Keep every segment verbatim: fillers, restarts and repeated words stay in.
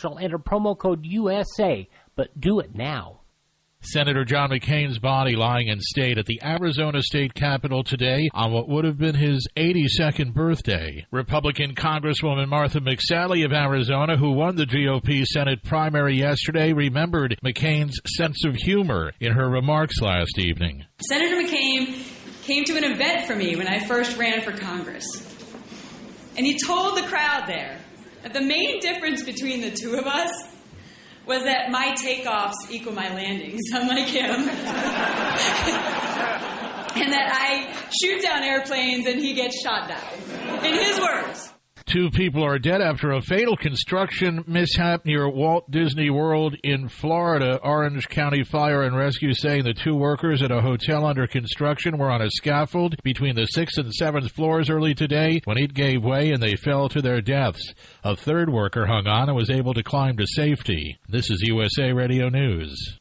Enter promo code U S A, but do it now. Senator John McCain's body lying in state at the Arizona State Capitol today on what would have been his eighty-second birthday. Republican Congresswoman Martha McSally of Arizona, who won the G O P Senate primary yesterday, remembered McCain's sense of humor in her remarks last evening. Senator McCain came to an event for me when I first ran for Congress. And he told the crowd there that the main difference between the two of us was that my takeoffs equal my landings, unlike him. And that I shoot down airplanes and he gets shot down. In his words. Two people are dead after a fatal construction mishap near Walt Disney World in Florida. Orange County Fire and Rescue saying the two workers at a hotel under construction were on a scaffold between the sixth and seventh floors early today when it gave way and they fell to their deaths. A third worker hung on and was able to climb to safety. This is U S A Radio News.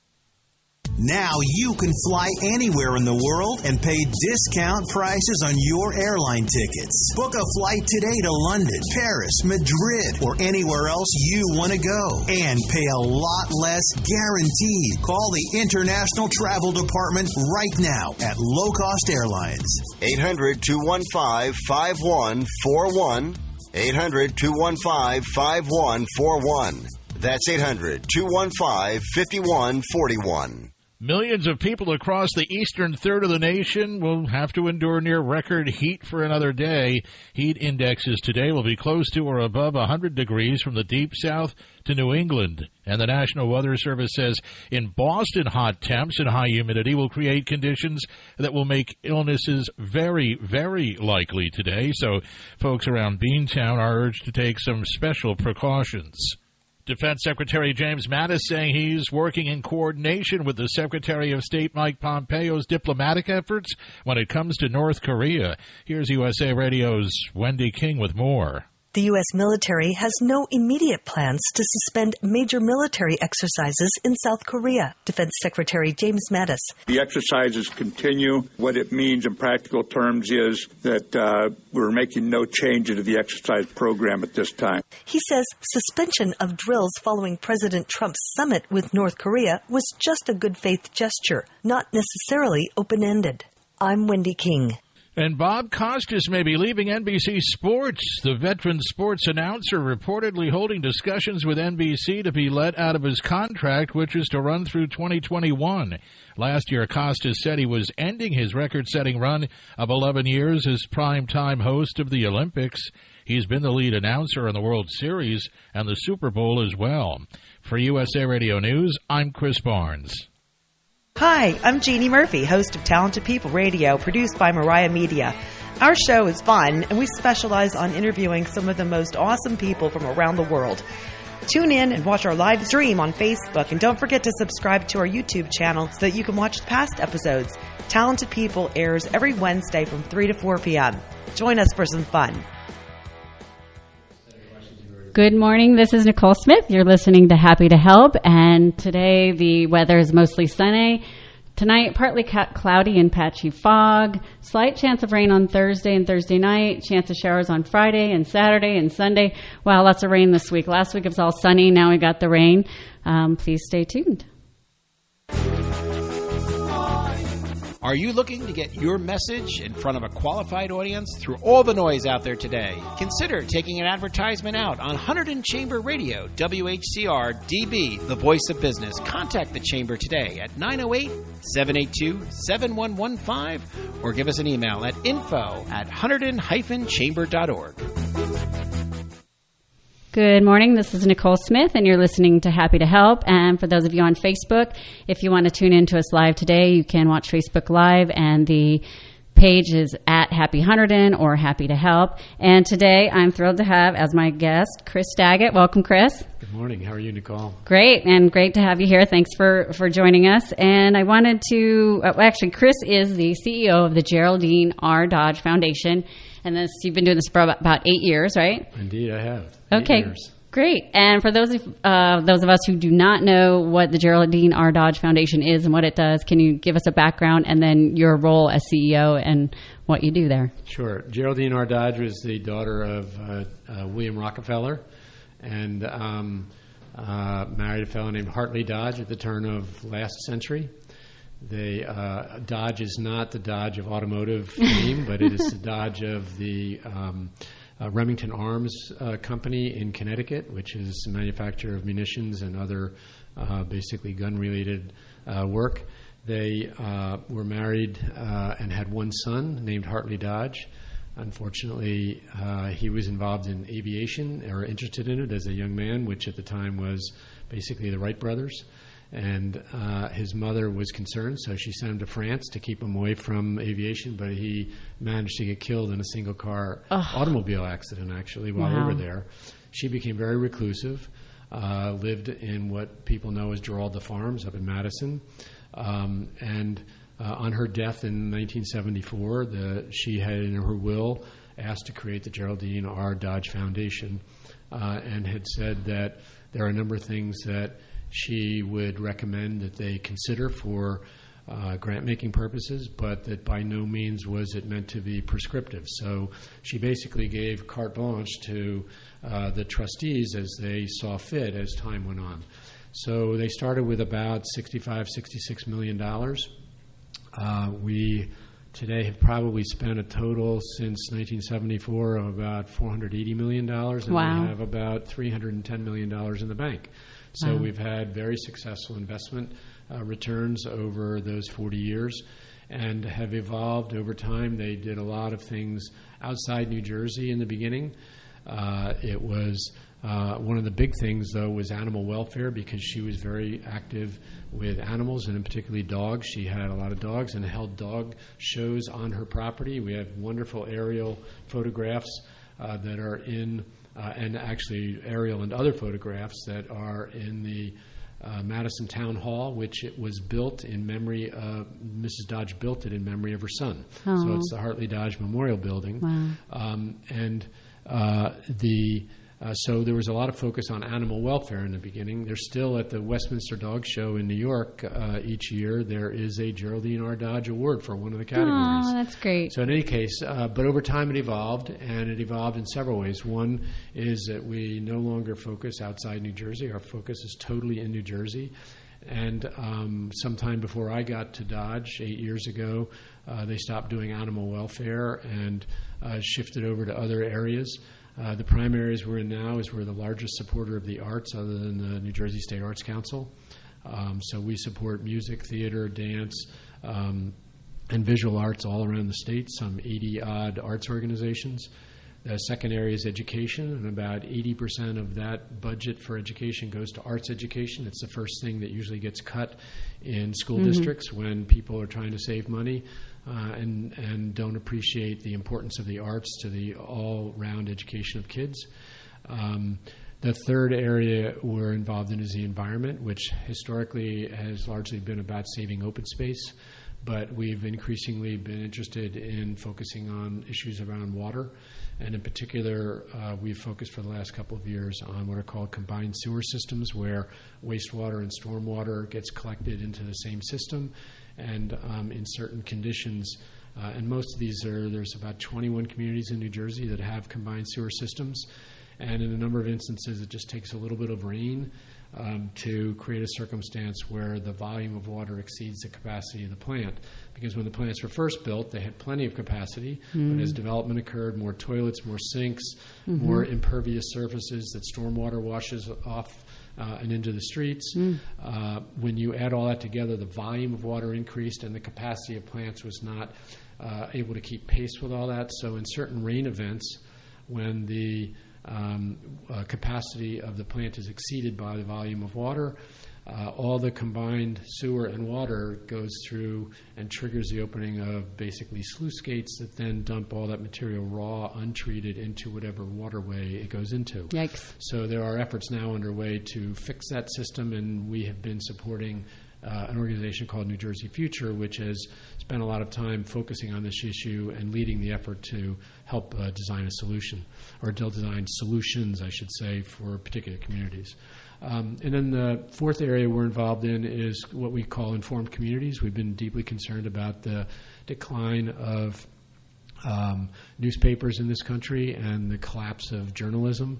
Now you can fly anywhere in the world and pay discount prices on your airline tickets. Book a flight today to London, Paris, Madrid, or anywhere else you want to go. And pay a lot less guaranteed. Call the International Travel Department right now at Low Cost Airlines. eight hundred, two one five, five one four one. eight hundred, two one five, five one four one. That's eight hundred, two one five, five one four one. Millions of people across the eastern third of the nation will have to endure near-record heat for another day. Heat indexes today will be close to or above one hundred degrees from the deep south to New England. And the National Weather Service says in Boston, hot temps and high humidity will create conditions that will make illnesses very, very likely today. So folks around Beantown are urged to take some special precautions. Defense Secretary James Mattis saying he's working in coordination with the Secretary of State Mike Pompeo's diplomatic efforts when it comes to North Korea. Here's U S A Radio's Wendy King with more. The U S military has no immediate plans to suspend major military exercises in South Korea. Defense Secretary James Mattis. The exercises continue. What it means in practical terms is that uh, we're making no change to the exercise program at this time. He says suspension of drills following President Trump's summit with North Korea was just a good faith gesture, not necessarily open-ended. I'm Wendy King. And Bob Costas may be leaving N B C Sports. The veteran sports announcer reportedly holding discussions with N B C to be let out of his contract, which is to run through twenty twenty-one. Last year, Costas said he was ending his record-setting run of eleven years as primetime host of the Olympics. He's been the lead announcer in the World Series and the Super Bowl as well. For U S A Radio News, I'm Chris Barnes. Hi, I'm Jeannie Murphy, host of Talented People Radio, produced by Mariah Media. Our show is fun, and we specialize on interviewing some of the most awesome people from around the world. Tune in and watch our live stream on Facebook, and don't forget to subscribe to our YouTube channel so that you can watch past episodes. Talented People airs every Wednesday from three to four p.m. Join us for some fun. Good morning. This is Nicole Smith. You're listening to Happy to Help, and today the weather is mostly sunny. Tonight, partly ca- cloudy and patchy fog. Slight chance of rain on Thursday and Thursday night. Chance of showers on Friday and Saturday and Sunday. Wow, lots of rain this week. Last week it was all sunny. Now we got the rain. Um, please stay tuned. Are you looking to get your message in front of a qualified audience through all the noise out there today? Consider taking an advertisement out on Hunterdon Chamber Radio, W H C R D B, the voice of business. Contact the Chamber today at nine oh eight, seven eight two, seven one one five or give us an email at info at hunterdon dash chamber dot org. Good morning. This is Nicole Smith, and you're listening to Happy to Help. And for those of you on Facebook, if you want to tune in to us live today, you can watch Facebook Live, and the page is at Happy Hunterdon or Happy to Help. And today, I'm thrilled to have as my guest Chris Daggett. Welcome, Chris. Good morning. How are you, Nicole? Great, and great to have you here. Thanks for, for joining us. And I wanted to, uh, actually, Chris is the C E O of the Geraldine R. Dodge Foundation. And this, you've been doing this for about eight years, right? Indeed, I have. Okay, years. Great. And for those of, uh, those of us who do not know what the Geraldine R. Dodge Foundation is and what it does, can you give us a background and then your role as C E O and what you do there? Sure. Geraldine R. Dodge was the daughter of uh, uh, William Rockefeller, and um, uh, married a fellow named Hartley Dodge at the turn of last century. They, uh, Dodge is not the Dodge of automotive fame, but it is the Dodge of the um, uh, Remington Arms uh, Company in Connecticut, which is a manufacturer of munitions and other uh, basically gun-related uh, work. They uh, were married uh, and had one son named Hartley Dodge. Unfortunately, uh, he was involved in aviation or interested in it as a young man, which at the time was basically the Wright brothers. And uh, his mother was concerned, so she sent him to France to keep him away from aviation, but he managed to get killed in a single-car automobile accident, actually, while Wow. we were there. She became very reclusive, uh, lived in what people know as Giralda Farms up in Madison, um, and uh, on her death in nineteen seventy-four, the, she had in her will asked to create the Geraldine R. Dodge Foundation uh, and had said that there are a number of things that she would recommend that they consider for uh, grant-making purposes, but that by no means was it meant to be prescriptive. So she basically gave carte blanche to uh, the trustees as they saw fit as time went on. So they started with about sixty-five, sixty-six million dollars. Uh, we today have probably spent a total since nineteen seventy-four of about four hundred eighty million dollars, and Wow. we have about three hundred ten million dollars in the bank. So Wow. we've had very successful investment uh, returns over those forty years and have evolved over time. They did a lot of things outside New Jersey in the beginning. Uh, it was uh, one of the big things, though, was animal welfare, because she was very active with animals, and in particularly dogs. She had a lot of dogs and held dog shows on her property. We have wonderful aerial photographs uh, that are in Uh, and actually aerial and other photographs that are in the uh, Madison Town Hall, which it was built in memory of, Missus Dodge built it in memory of her son. Oh. So it's the Hartley Dodge Memorial Building. Wow. Um, and uh, the uh, so there was a lot of focus on animal welfare in the beginning. There's still at the Westminster Dog Show in New York uh, each year, there is a Geraldine R. Dodge Award for one of the categories. Oh, that's great. So in any case, uh, but over time it evolved, and it evolved in several ways. One is that we no longer focus outside New Jersey. Our focus is totally in New Jersey. And um, sometime before I got to Dodge, eight years ago, uh, they stopped doing animal welfare and uh, shifted over to other areas. Uh, the prime areas we're in now is we're the largest supporter of the arts other than the New Jersey State Arts Council. Um, so we support music, theater, dance, um, and visual arts all around the state, some eighty-odd arts organizations. The second area is education, and about eighty percent of that budget for education goes to arts education. It's the first thing that usually gets cut in school Mhm. districts when people are trying to save money uh, and, and don't appreciate the importance of the arts to the all-round education of kids. Um, The third area we're involved in is the environment, which historically has largely been about saving open space, but we've increasingly been interested in focusing on issues around water. And in particular, uh, we've focused for the last couple of years on what are called combined sewer systems, where wastewater and stormwater gets collected into the same system. And um, in certain conditions, uh, and most of these are, there's about twenty-one communities in New Jersey that have combined sewer systems. And in a number of instances, it just takes a little bit of rain um, to create a circumstance where the volume of water exceeds the capacity of the plant. Because when the plants were first built, they had plenty of capacity, Mm. but as development occurred, more toilets, more sinks, Mhm. more impervious surfaces that stormwater washes off uh, and into the streets. Mm. Uh, when you add all that together, the volume of water increased and the capacity of plants was not uh, able to keep pace with all that. So in certain rain events, when the Um, uh, capacity of the plant is exceeded by the volume of water, uh, all the combined sewer and water goes through and triggers the opening of basically sluice gates that then dump all that material raw, untreated, into whatever waterway it goes into. Yikes. So there are efforts now underway to fix that system, and we have been supporting Uh, an organization called New Jersey Future, which has spent a lot of time focusing on this issue and leading the effort to help uh, design a solution, or to design solutions, I should say, for particular communities. Um, and then the fourth area we're involved in is what we call informed communities. We've been deeply concerned about the decline of um, newspapers in this country and the collapse of journalism.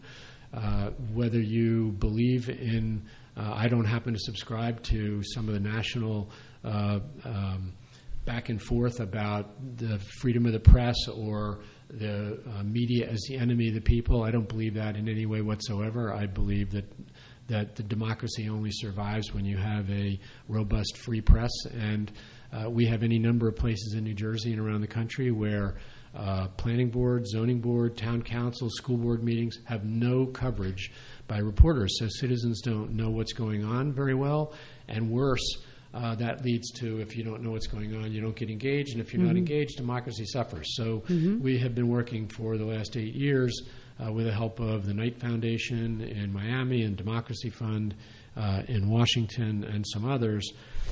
uh, whether you believe in, uh, I don't happen to subscribe to some of the national uh, um, back and forth about the freedom of the press or the uh, media as the enemy of the people. I don't believe that in any way whatsoever. I believe that that the democracy only survives when you have a robust free press. And uh, we have any number of places in New Jersey and around the country where uh, planning board, zoning board, town council, school board meetings have no coverage by reporters. So citizens don't know what's going on very well. And worse, Uh, that leads to, if you don't know what's going on, you don't get engaged, and if you're mm-hmm. not engaged, democracy suffers. So mm-hmm. we have been working for the last eight years uh, with the help of the Knight Foundation in Miami and Democracy Fund uh, in Washington and some others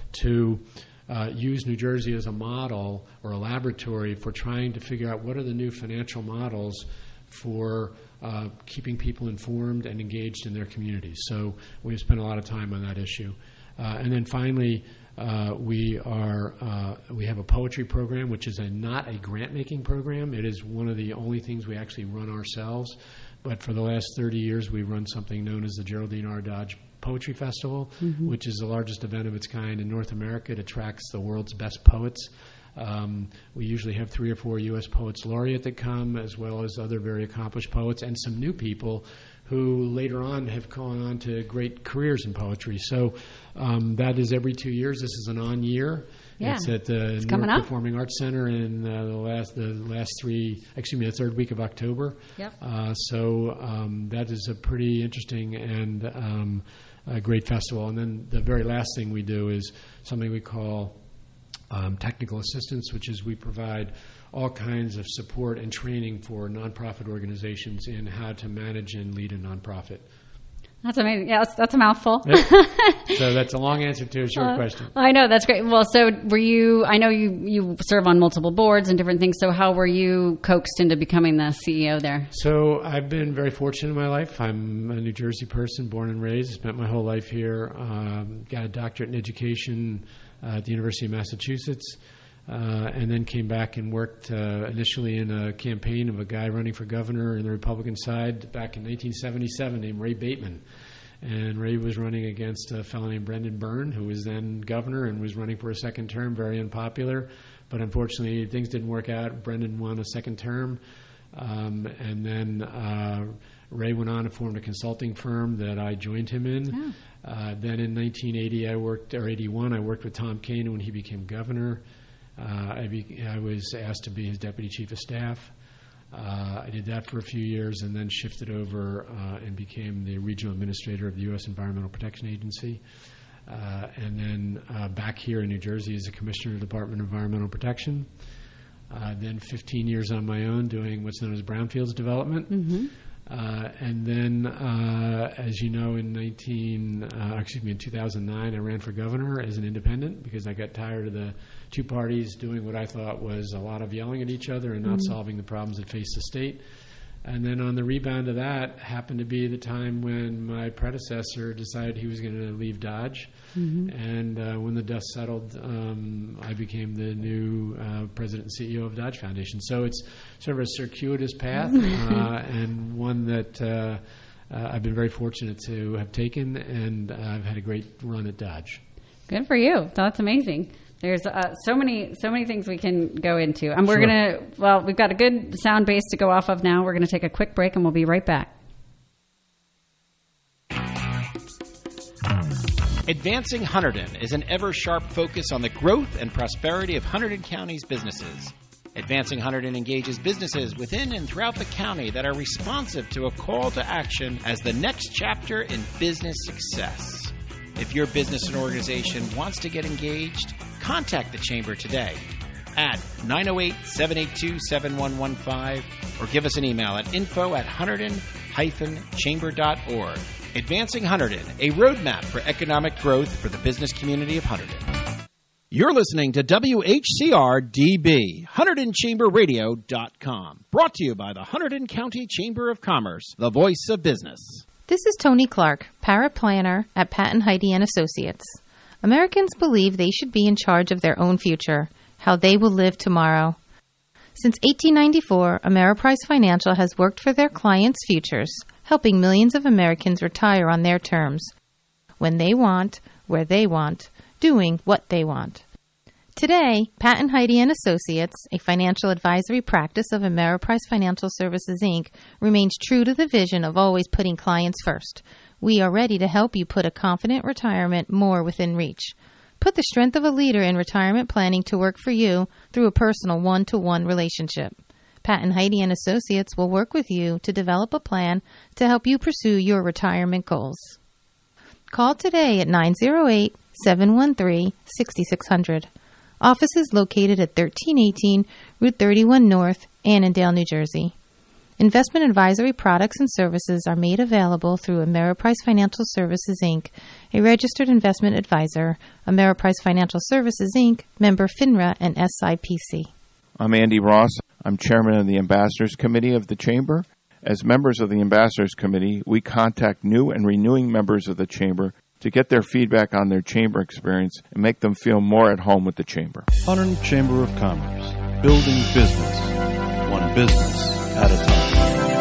to uh, use New Jersey as a model or a laboratory for trying to figure out what are the new financial models for uh, keeping people informed and engaged in their communities. So we've spent a lot of time on that issue. Uh, and then finally, uh, we are uh, we have a poetry program, which is a not a grant-making program. It is one of the only things we actually run ourselves. But for the last thirty years, we've run something known as the Geraldine R. Dodge Poetry Festival, mm-hmm. which is the largest event of its kind in North America. It attracts the world's best poets. Um, we usually have three or four U S poets laureate that come, as well as other very accomplished poets, and some new people who later on have gone on to great careers in poetry. So um, that is every two years. This is an on year. Yeah. It's at the it's New York Performing Arts Center in uh, the last the last three, excuse me, the third week of October. Yep. Uh, so um, that is a pretty interesting and um, a great festival. And then the very last thing we do is something we call um, technical assistance, which is we provide all kinds of support and training for nonprofit organizations in how to manage and lead a nonprofit. That's amazing. Yeah, that's, that's a mouthful. Yep. So that's a long answer to a short uh, question. I know, that's great. Well, so were you, I know you, you serve on multiple boards and different things, so how were you coaxed into becoming the C E O there? So I've been very fortunate in my life. I'm a New Jersey person, born and raised, spent my whole life here, um, got a doctorate in education uh, at the University of Massachusetts. Uh, and then came back and worked uh, initially in a campaign of a guy running for governor in the Republican side back in nineteen seventy-seven named Ray Bateman. And Ray was running against a fellow named Brendan Byrne, who was then governor and was running for a second term, very unpopular. But unfortunately, things didn't work out. Brendan won a second term. Um, and then uh, Ray went on and formed a consulting firm that I joined him in. Oh. Uh, then in nineteen eighty, I worked, or eighty-one, I worked with Tom Kean when he became governor. Uh, I, be, I was asked to be his deputy chief of staff. Uh, I did that for a few years and then shifted over uh, and became the regional administrator of the U S Environmental Protection Agency. Uh, and then uh, back here in New Jersey as a commissioner of the Department of Environmental Protection. Uh, then fifteen years on my own doing what's known as brownfields development. Mm-hmm. Uh, and then, uh, as you know, in nineteen, uh, excuse me, in two thousand nine, I ran for governor as an independent because I got tired of the two parties doing what I thought was a lot of yelling at each other and not mm-hmm. solving the problems that face the state. And then on the rebound of that happened to be the time when my predecessor decided he was going to leave Dodge. Mm-hmm. And uh, when the dust settled, um, I became the new uh, president and C E O of Dodge Foundation. So it's sort of a circuitous path uh, and one that uh, uh, I've been very fortunate to have taken, and I've had a great run at Dodge. Good for you. That's amazing. There's uh, so many, so many things we can go into, and we're Sure. gonna. Well, we've got a good sound base to go off of now. We're gonna take a quick break, and we'll be right back. Advancing Hunterdon is an ever-sharp focus on the growth and prosperity of Hunterdon County's businesses. Advancing Hunterdon engages businesses within and throughout the county that are responsive to a call to action as the next chapter in business success. If your business and organization wants to get engaged, contact the Chamber today at nine oh eight, seven eight two, seven one one five or give us an email at info at hunterdon dash chamber dot org. Advancing Hunterdon, a roadmap for economic growth for the business community of Hunterdon. You're listening to W H C R D B, Hunterdon Chamber Radio dot com. Brought to you by the Hunterdon County Chamber of Commerce, the voice of business. This is Tony Clark, paraplanner at Patton Heidi and Associates. Americans believe they should be in charge of their own future, how they will live tomorrow. Since eighteen ninety-four, Ameriprise Financial has worked for their clients' futures, helping millions of Americans retire on their terms, when they want, where they want, doing what they want. Today, Pat and Heidi and Associates, a financial advisory practice of Ameriprise Financial Services, Incorporated, remains true to the vision of always putting clients first. We are ready to help you put a confident retirement more within reach. Put the strength of a leader in retirement planning to work for you through a personal one-to-one relationship. Pat and Heidi and Associates will work with you to develop a plan to help you pursue your retirement goals. Call today at nine oh eight, seven one three, six six zero zero. Office is located at thirteen eighteen Route thirty-one North, Annandale, New Jersey. Investment advisory products and services are made available through Ameriprise Financial Services, Incorporated, a registered investment advisor, Ameriprise Financial Services, Incorporated, member FINRA and S I P C. I'm Andy Ross. I'm chairman of the Ambassadors Committee of the Chamber. As members of the Ambassadors Committee, we contact new and renewing members of the Chamber to get their feedback on their Chamber experience and make them feel more at home with the Chamber. Hunterdon Chamber of Commerce, building business, one business at a time.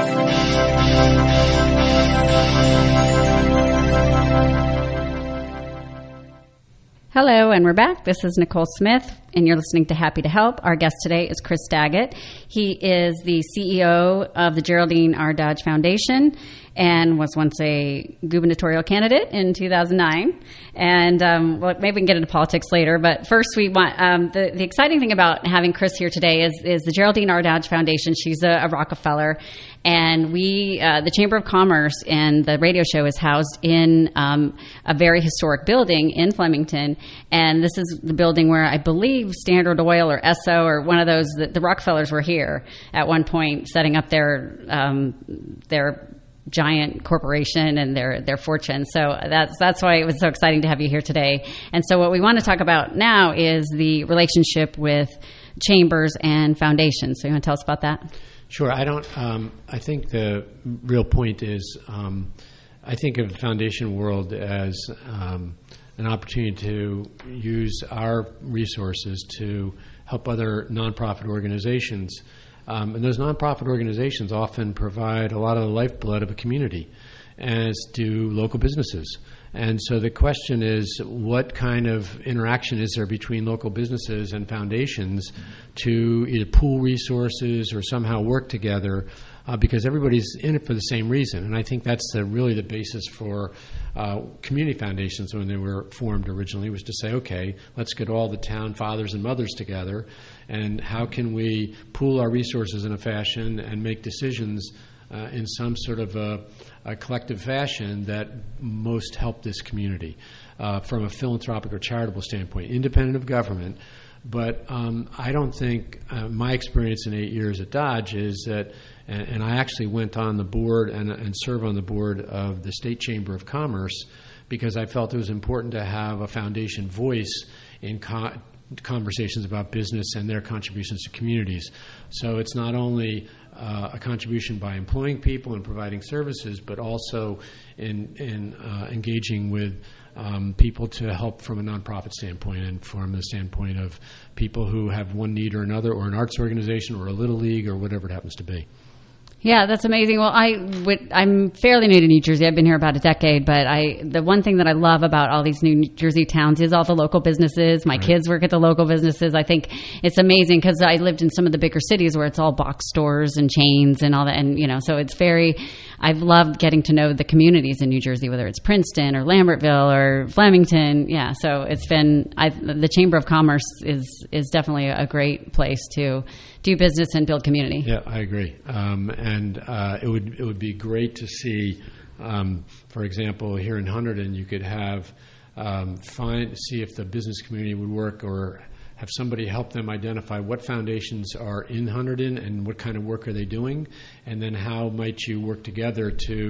Hello, and we're back. This is Nicole Smith, and you're listening to Happy to Help. Our guest today is Chris Daggett. He is the C E O of the Geraldine R. Dodge Foundation and was once a gubernatorial candidate in two thousand nine. And um, well, maybe we can get into politics later, but first we want um, the, the exciting thing about having Chris here today is, is the Geraldine R. Dodge Foundation. She's a, a Rockefeller, and we, uh, the Chamber of Commerce and the radio show is housed in um, a very historic building in Flemington, and this is the building where I believe Standard Oil or Esso or one of those, the, the Rockefellers were here at one point setting up their um, their giant corporation and their their fortune. So that's that's why it was so exciting to have you here today. And so what we want to talk about now is the relationship with chambers and foundations. So you want to tell us about that? Sure. I don't. Um, I think the real point is um, I think of the foundation world as um, an opportunity to use our resources to help other nonprofit organizations. Um, and those nonprofit organizations often provide a lot of the lifeblood of a community, as do local businesses. And so the question is, what kind of interaction is there between local businesses and foundations to either pool resources or somehow work together, uh, because everybody's in it for the same reason. And I think that's the, really the basis for uh, community foundations when they were formed originally, was to say, okay, let's get all the town fathers and mothers together, and how can we pool our resources in a fashion and make decisions uh, in some sort of a, a collective fashion that most help this community uh, from a philanthropic or charitable standpoint, independent of government. But um, I don't think uh, my experience in eight years at Dodge is that, and, and I actually went on the board and, and serve on the board of the State Chamber of Commerce because I felt it was important to have a foundation voice in co- conversations about business and their contributions to communities. So it's not only uh, a contribution by employing people and providing services, but also in, in uh, engaging with Um, people to help from a nonprofit standpoint and from the standpoint of people who have one need or another, or an arts organization or a little league or whatever it happens to be. Yeah, that's amazing. Well, I would, I'm fairly new to New Jersey. I've been here about a decade, but I the one thing that I love about all these New Jersey towns is all the local businesses. My right. kids work at the local businesses. I think it's amazing because I lived in some of the bigger cities where it's all box stores and chains and all that, and you know, so it's very. I've loved getting to know the communities in New Jersey, whether it's Princeton or Lambertville or Flemington. Yeah, so it's been I've, the Chamber of Commerce is is definitely a great place to do business and build community. Yeah, I agree. Um, and uh, it would it would be great to see, um, for example, here in Hunterdon, you could have um, find see if the business community would work, or have somebody help them identify what foundations are in Hunterdon and what kind of work are they doing, and then how might you work together to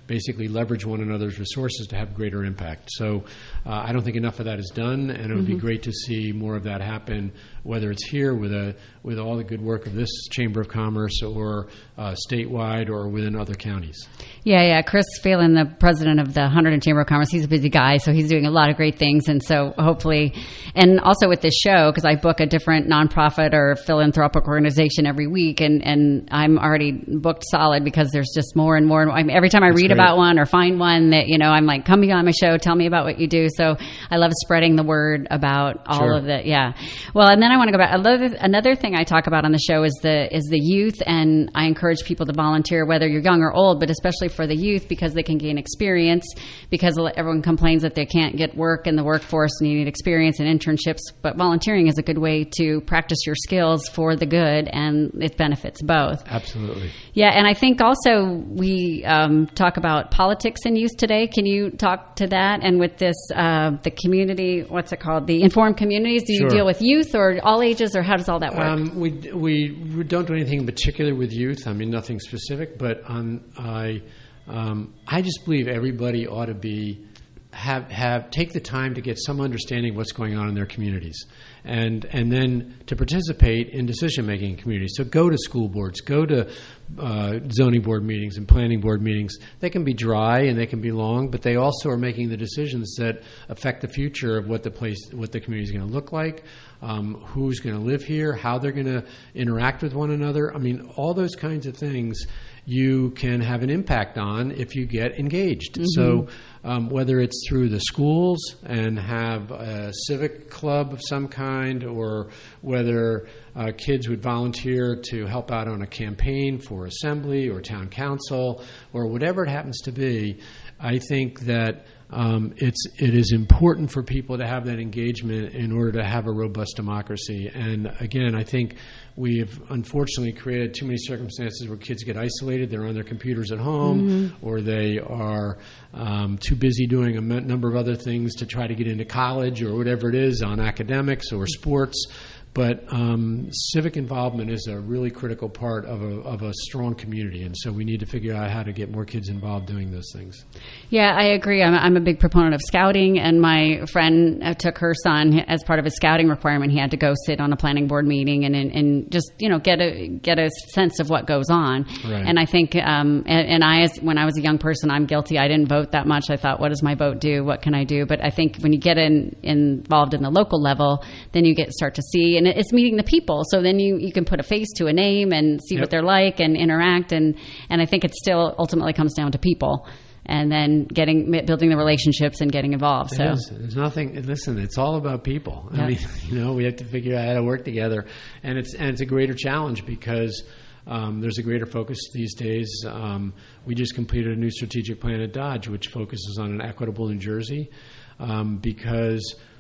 basically leverage one another's resources to have greater impact. So uh, I don't think enough of that is done, and it would Mm-hmm. be great to see more of that happen, whether it's here with a with all the good work of this Chamber of Commerce or uh, statewide or within other counties. Yeah, yeah. Chris Phelan, the president of the Hunterdon Chamber of Commerce, he's a busy guy, so he's doing a lot of great things. And so hopefully, and also with this show, because I book a different nonprofit or philanthropic organization every week, and, and I'm already booked solid because there's just more and more. And I mean, every time I That's read great. about one or find one that, you know, I'm like, come be on my show, tell me about what you do. So I love spreading the word about all Sure. of the, yeah. Well, and then I want to go back. Another, another thing I talk about on the show is the is the youth, and I encourage people to volunteer, whether you're young or old, but especially for the youth, because they can gain experience, because everyone complains that they can't get work in the workforce and you need experience and internships, but volunteering is a good way to practice your skills for the good, and it benefits both. Absolutely. Yeah, and I think also we um, talk about politics in youth today. Can you talk to that? And with this, uh, the community, what's it called? The informed communities, do you Sure. deal with youth or all ages, or how does all that work? Um, we, we we don't do anything in particular with youth. I mean, nothing specific, but um, I um, I just believe everybody ought to be have have take the time to get some understanding of what's going on in their communities, and and then to participate in decision making in communities. So go to school boards, go to uh, zoning board meetings and planning board meetings. They can be dry and they can be long, but they also are making the decisions that affect the future of what the place, what the community is going to look like, um, who's going to live here, how they're going to interact with one another. I mean, all those kinds of things you can have an impact on if you get engaged. Mm-hmm. So um, whether it's through the schools and have a civic club of some kind, or whether uh, kids would volunteer to help out on a campaign for assembly or town council or whatever it happens to be, I think that Um, it's it is important for people to have that engagement in order to have a robust democracy. And again, I think we've unfortunately created too many circumstances where kids get isolated. They're on their computers at home, Mm-hmm. or they are um, too busy doing a m- number of other things to try to get into college or whatever it is on academics or sports. But um, civic involvement is a really critical part of a, of a strong community, and so we need to figure out how to get more kids involved doing those things. Yeah, I agree. I'm, I'm a big proponent of scouting, and my friend uh, took her son as part of his scouting requirement. He had to go sit on a planning board meeting and and, and just you know get a get a sense of what goes on. Right. And I think, um, and, and I, as when I was a young person, I'm guilty. I didn't vote that much. I thought, what does my vote do? What can I do? But I think when you get in, involved in the local level, then you get start to see, and it's meeting the people. So then you, you can put a face to a name and see Yep. what they're like and interact. And, and I think it still ultimately comes down to people, and then getting building the relationships and getting involved. It So is. There's nothing. Listen, it's all about people. I Yeah. mean, you know, we have to figure out how to work together, and it's and it's a greater challenge because um, there's a greater focus these days. Um, we just completed a new strategic plan at Dodge, which focuses on an equitable New Jersey, um, because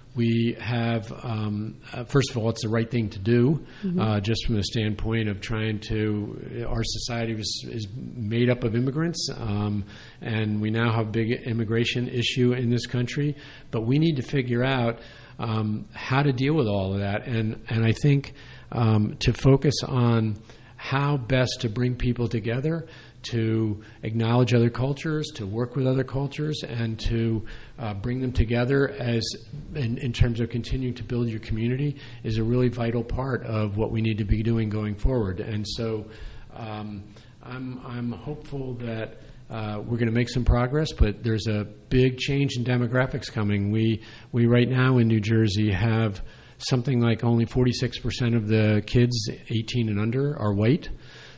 we have, um, uh, first of all, it's the right thing to do, Mhm. uh, just from the standpoint of trying to, our society was, is made up of immigrants, um, and we now have a big immigration issue in this country, but we need to figure out um, how to deal with all of that. And, and I think um, to focus on how best to bring people together, to acknowledge other cultures, to work with other cultures, and to uh, bring them together as in, in terms of continuing to build your community is a really vital part of what we need to be doing going forward. And so um, I'm, I'm hopeful that uh, we're going to make some progress, but there's a big change in demographics coming. We, we right now in New Jersey have something like only forty-six percent of the kids eighteen and under are white.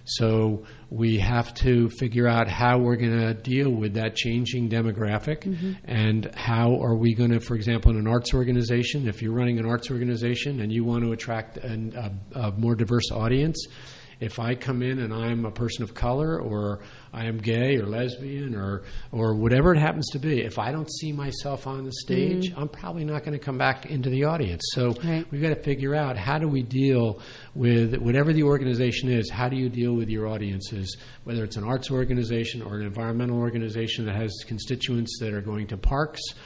So we have to figure out how we're going to deal with that changing demographic, Mhm. and how are we going to, for example, in an arts organization, if you're running an arts organization and you want to attract an, a, a more diverse audience, if I come in and I'm a person of color, or I am gay or lesbian, or or whatever it happens to be, if I don't see myself on the stage, Mhm. I'm probably not going to come back into the audience. So Right. we've got to figure out, how do we deal with whatever the organization is, how do you deal with your audiences, whether it's an arts organization or an environmental organization that has constituents that are going to parks.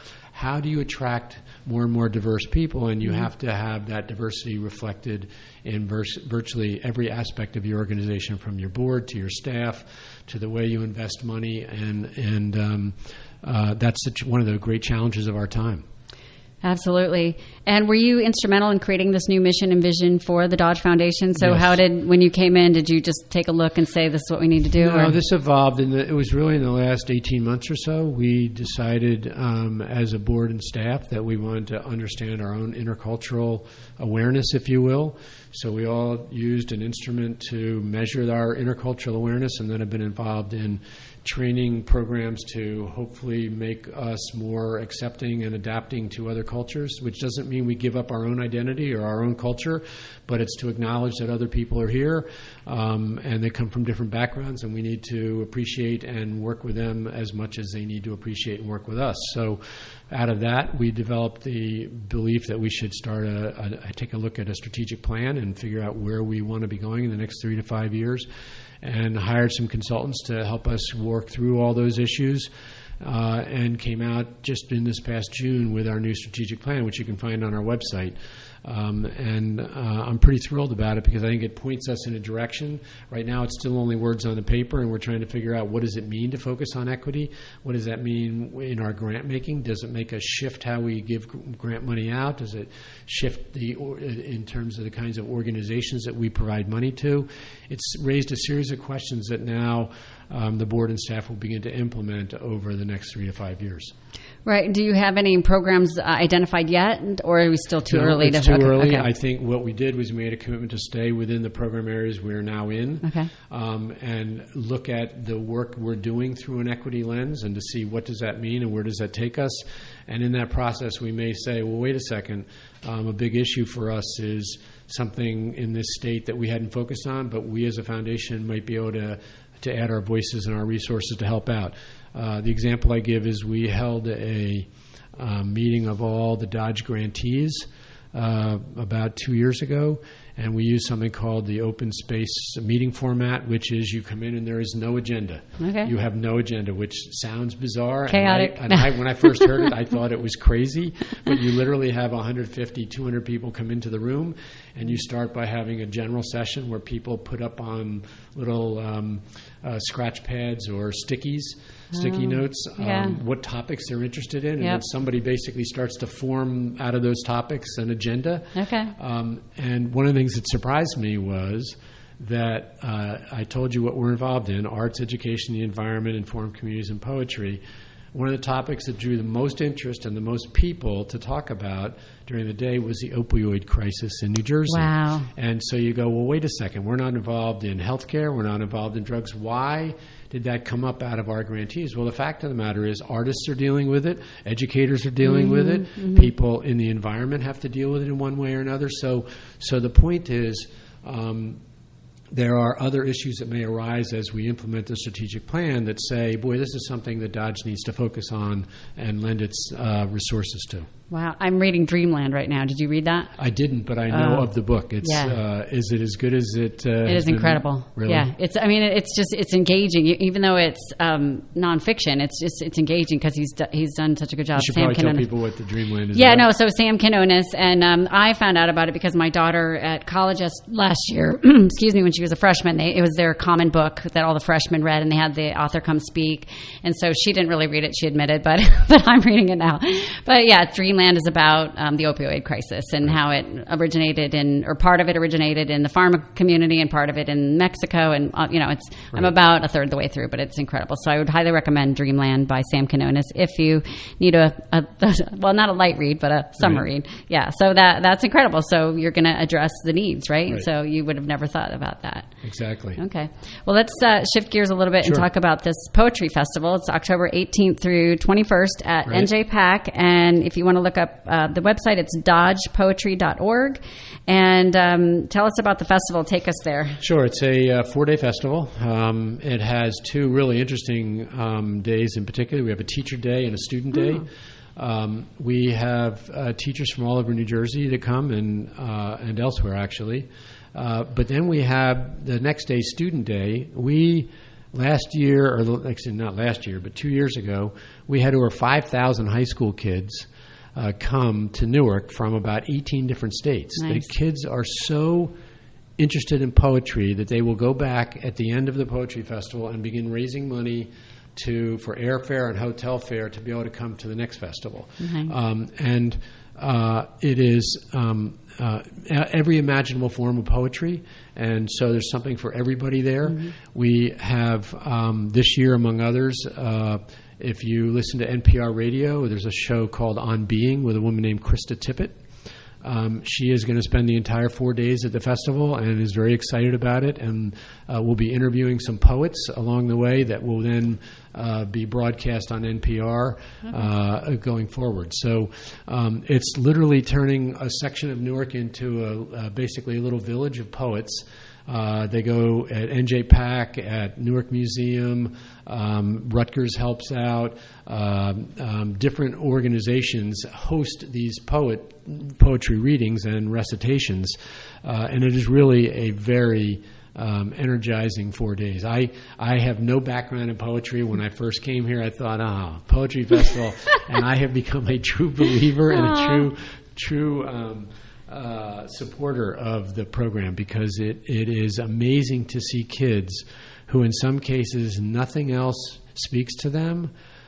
how do you attract more and more diverse people? And you mm-hmm. have to have that diversity reflected in vers- virtually every aspect of your organization, from your board to your staff to the way you invest money. And, and um, uh, that's such one of the great challenges of our time. Absolutely. And were you instrumental in creating this new mission and vision for the Dodge Foundation? So yes. how did, when you came in, did you just take a look and say, this is what we need to do? No, or? this evolved. In the, it was really in the last eighteen months or so. We decided um, as a board and staff that we wanted to understand our own intercultural awareness, if you will. So we all used an instrument to measure our intercultural awareness, and then have been involved in training programs to hopefully make us more accepting and adapting to other cultures, which doesn't mean we give up our own identity or our own culture, but it's to acknowledge that other people are here um, and they come from different backgrounds, and we need to appreciate and work with them as much as they need to appreciate and work with us. So out of that, we developed the belief that we should start a, a take a look at a strategic plan and figure out where we want to be going in the next three to five years, and hired some consultants to help us work through all those issues, uh, and came out just in this past June with our new strategic plan, which you can find on our website. Um, and uh, I'm pretty thrilled about it because I think it points us in a direction. Right now it's still only words on the paper, and we're trying to figure out what does it mean to focus on equity? What does that mean in our grant making? Does it make us shift how we give grant money out? Does it shift the or, in terms of the kinds of organizations that we provide money to? It's raised a series of questions that now um, the board and staff will begin to implement over the next three to five years. Right. Do you have any programs uh, identified yet, or are we still too no, early? It's to too okay, early. okay. I think what we did was we made a commitment to stay within the program areas we're now in, okay. um, and look at the work we're doing through an equity lens, and to see what does that mean and where does that take us. And in that process, we may say, well, wait a second, um, a big issue for us is something in this state that we hadn't focused on, but we as a foundation might be able to to add our voices and our resources to help out. Uh, the example I give is we held a um, meeting of all the Dodge grantees uh, about two years ago, and we used something called the open space meeting format, which is you come in and there is no agenda. Okay. You have no agenda, which sounds bizarre. Chaotic. And, I, and I, when I first heard it, I thought it was crazy, but you literally have one hundred fifty, two hundred people come into the room, and you start by having a general session where people put up on little um, uh, scratch pads or stickies, sticky Oh, notes, um, yeah. what topics they're interested in, and Yep. then somebody basically starts to form out of those topics an agenda. Okay. Um, and one of the things that surprised me was that uh, I told you what we're involved in: arts, education, the environment, informed communities, and poetry. One of the topics that drew the most interest and the most people to talk about during the day was the opioid crisis in New Jersey. Wow. And so you go, well, wait a second. We're not involved in healthcare. We're not involved in drugs. Why did that come up out of our grantees? Well, the fact of the matter is artists are dealing with it. Educators are dealing Mm-hmm, with it. mm-hmm. People in the environment have to deal with it in one way or another. So, so the point is, um, there are other issues that may arise as we implement the strategic plan that say, boy, this is something that Dodge needs to focus on and lend its uh, resources to. Wow. I'm reading Dreamland right now. Did you read that? I didn't, but I know Oh. of the book. It's Yeah. uh, is it as good as it? Uh, It has is been? incredible. Really? Yeah, it's. I mean, it's just it's engaging. You- Even though it's um, nonfiction, it's just it's engaging because he's do, he's done such a good job. You should Sam probably tell Quinones. people what the Dreamland is. Yeah, about. no. So Sam Quinones, and um, I found out about it because my daughter at college just last year, excuse me, when she was a freshman, they, it was their common book that all the freshmen read, and they had the author come speak. And so she didn't really read it, she admitted, but but I'm reading it now. But yeah, Dreamland is about um, the opioid crisis and how it originated in, or part of it originated in the pharma community and part of it in Mexico. And, uh, you know, it's, I'm Right. about a third of the way through, but it's incredible. So I would highly recommend Dreamland by Sam Quinones if you need a, a well, not a light read, but a summer Right. read. Yeah. So that, that's incredible. So you're going to address the needs, right? Right. So you would have never thought about that. Exactly. Okay. Well, let's uh, shift gears a little bit and Sure. talk about this poetry festival. It's October eighteenth through twenty-first at Right. N J PAC. And if you want to look up uh, the website, it's dodge poetry dot org. And um, tell us about the festival. Take us there. Sure. It's a uh, four-day festival. Um, it has two really interesting um, days in particular. We have a teacher day and a student day. Um, we have uh, teachers from all over New Jersey that come and uh, and elsewhere, actually. Uh, but then we have the next day, student day. We last year, or the- actually not last year, but two years ago, we had over five thousand high school kids uh, come to Newark from about eighteen different states. Nice. The kids are so interested in poetry that they will go back at the end of the Poetry Festival and begin raising money to for airfare and hotel fare to be able to come to the next festival. Mhm. Um, and uh, it is um, uh, every imaginable form of poetry, and so there's something for everybody there. Mm-hmm. We have um, this year, among others, uh, if you listen to N P R radio, there's a show called On Being with a woman named Krista Tippett. Um, she is going to spend the entire four days at the festival and is very excited about it, and uh, we'll be interviewing some poets along the way that will then uh, be broadcast on N P R uh, going forward. So um, it's literally turning a section of Newark into a, uh, basically a little village of poets. Uh, they go at N J PAC, at Newark Museum, um, Rutgers helps out. Um, um, different organizations host these poet poetry readings and recitations, uh, and it is really a very um, energizing four days. I, I have no background in poetry. When I first came here, I thought, ah, Poetry Festival, and I have become a true believer and a true, true um, uh, supporter of the program, because it, it is amazing to see kids who, in some cases, nothing else speaks to them.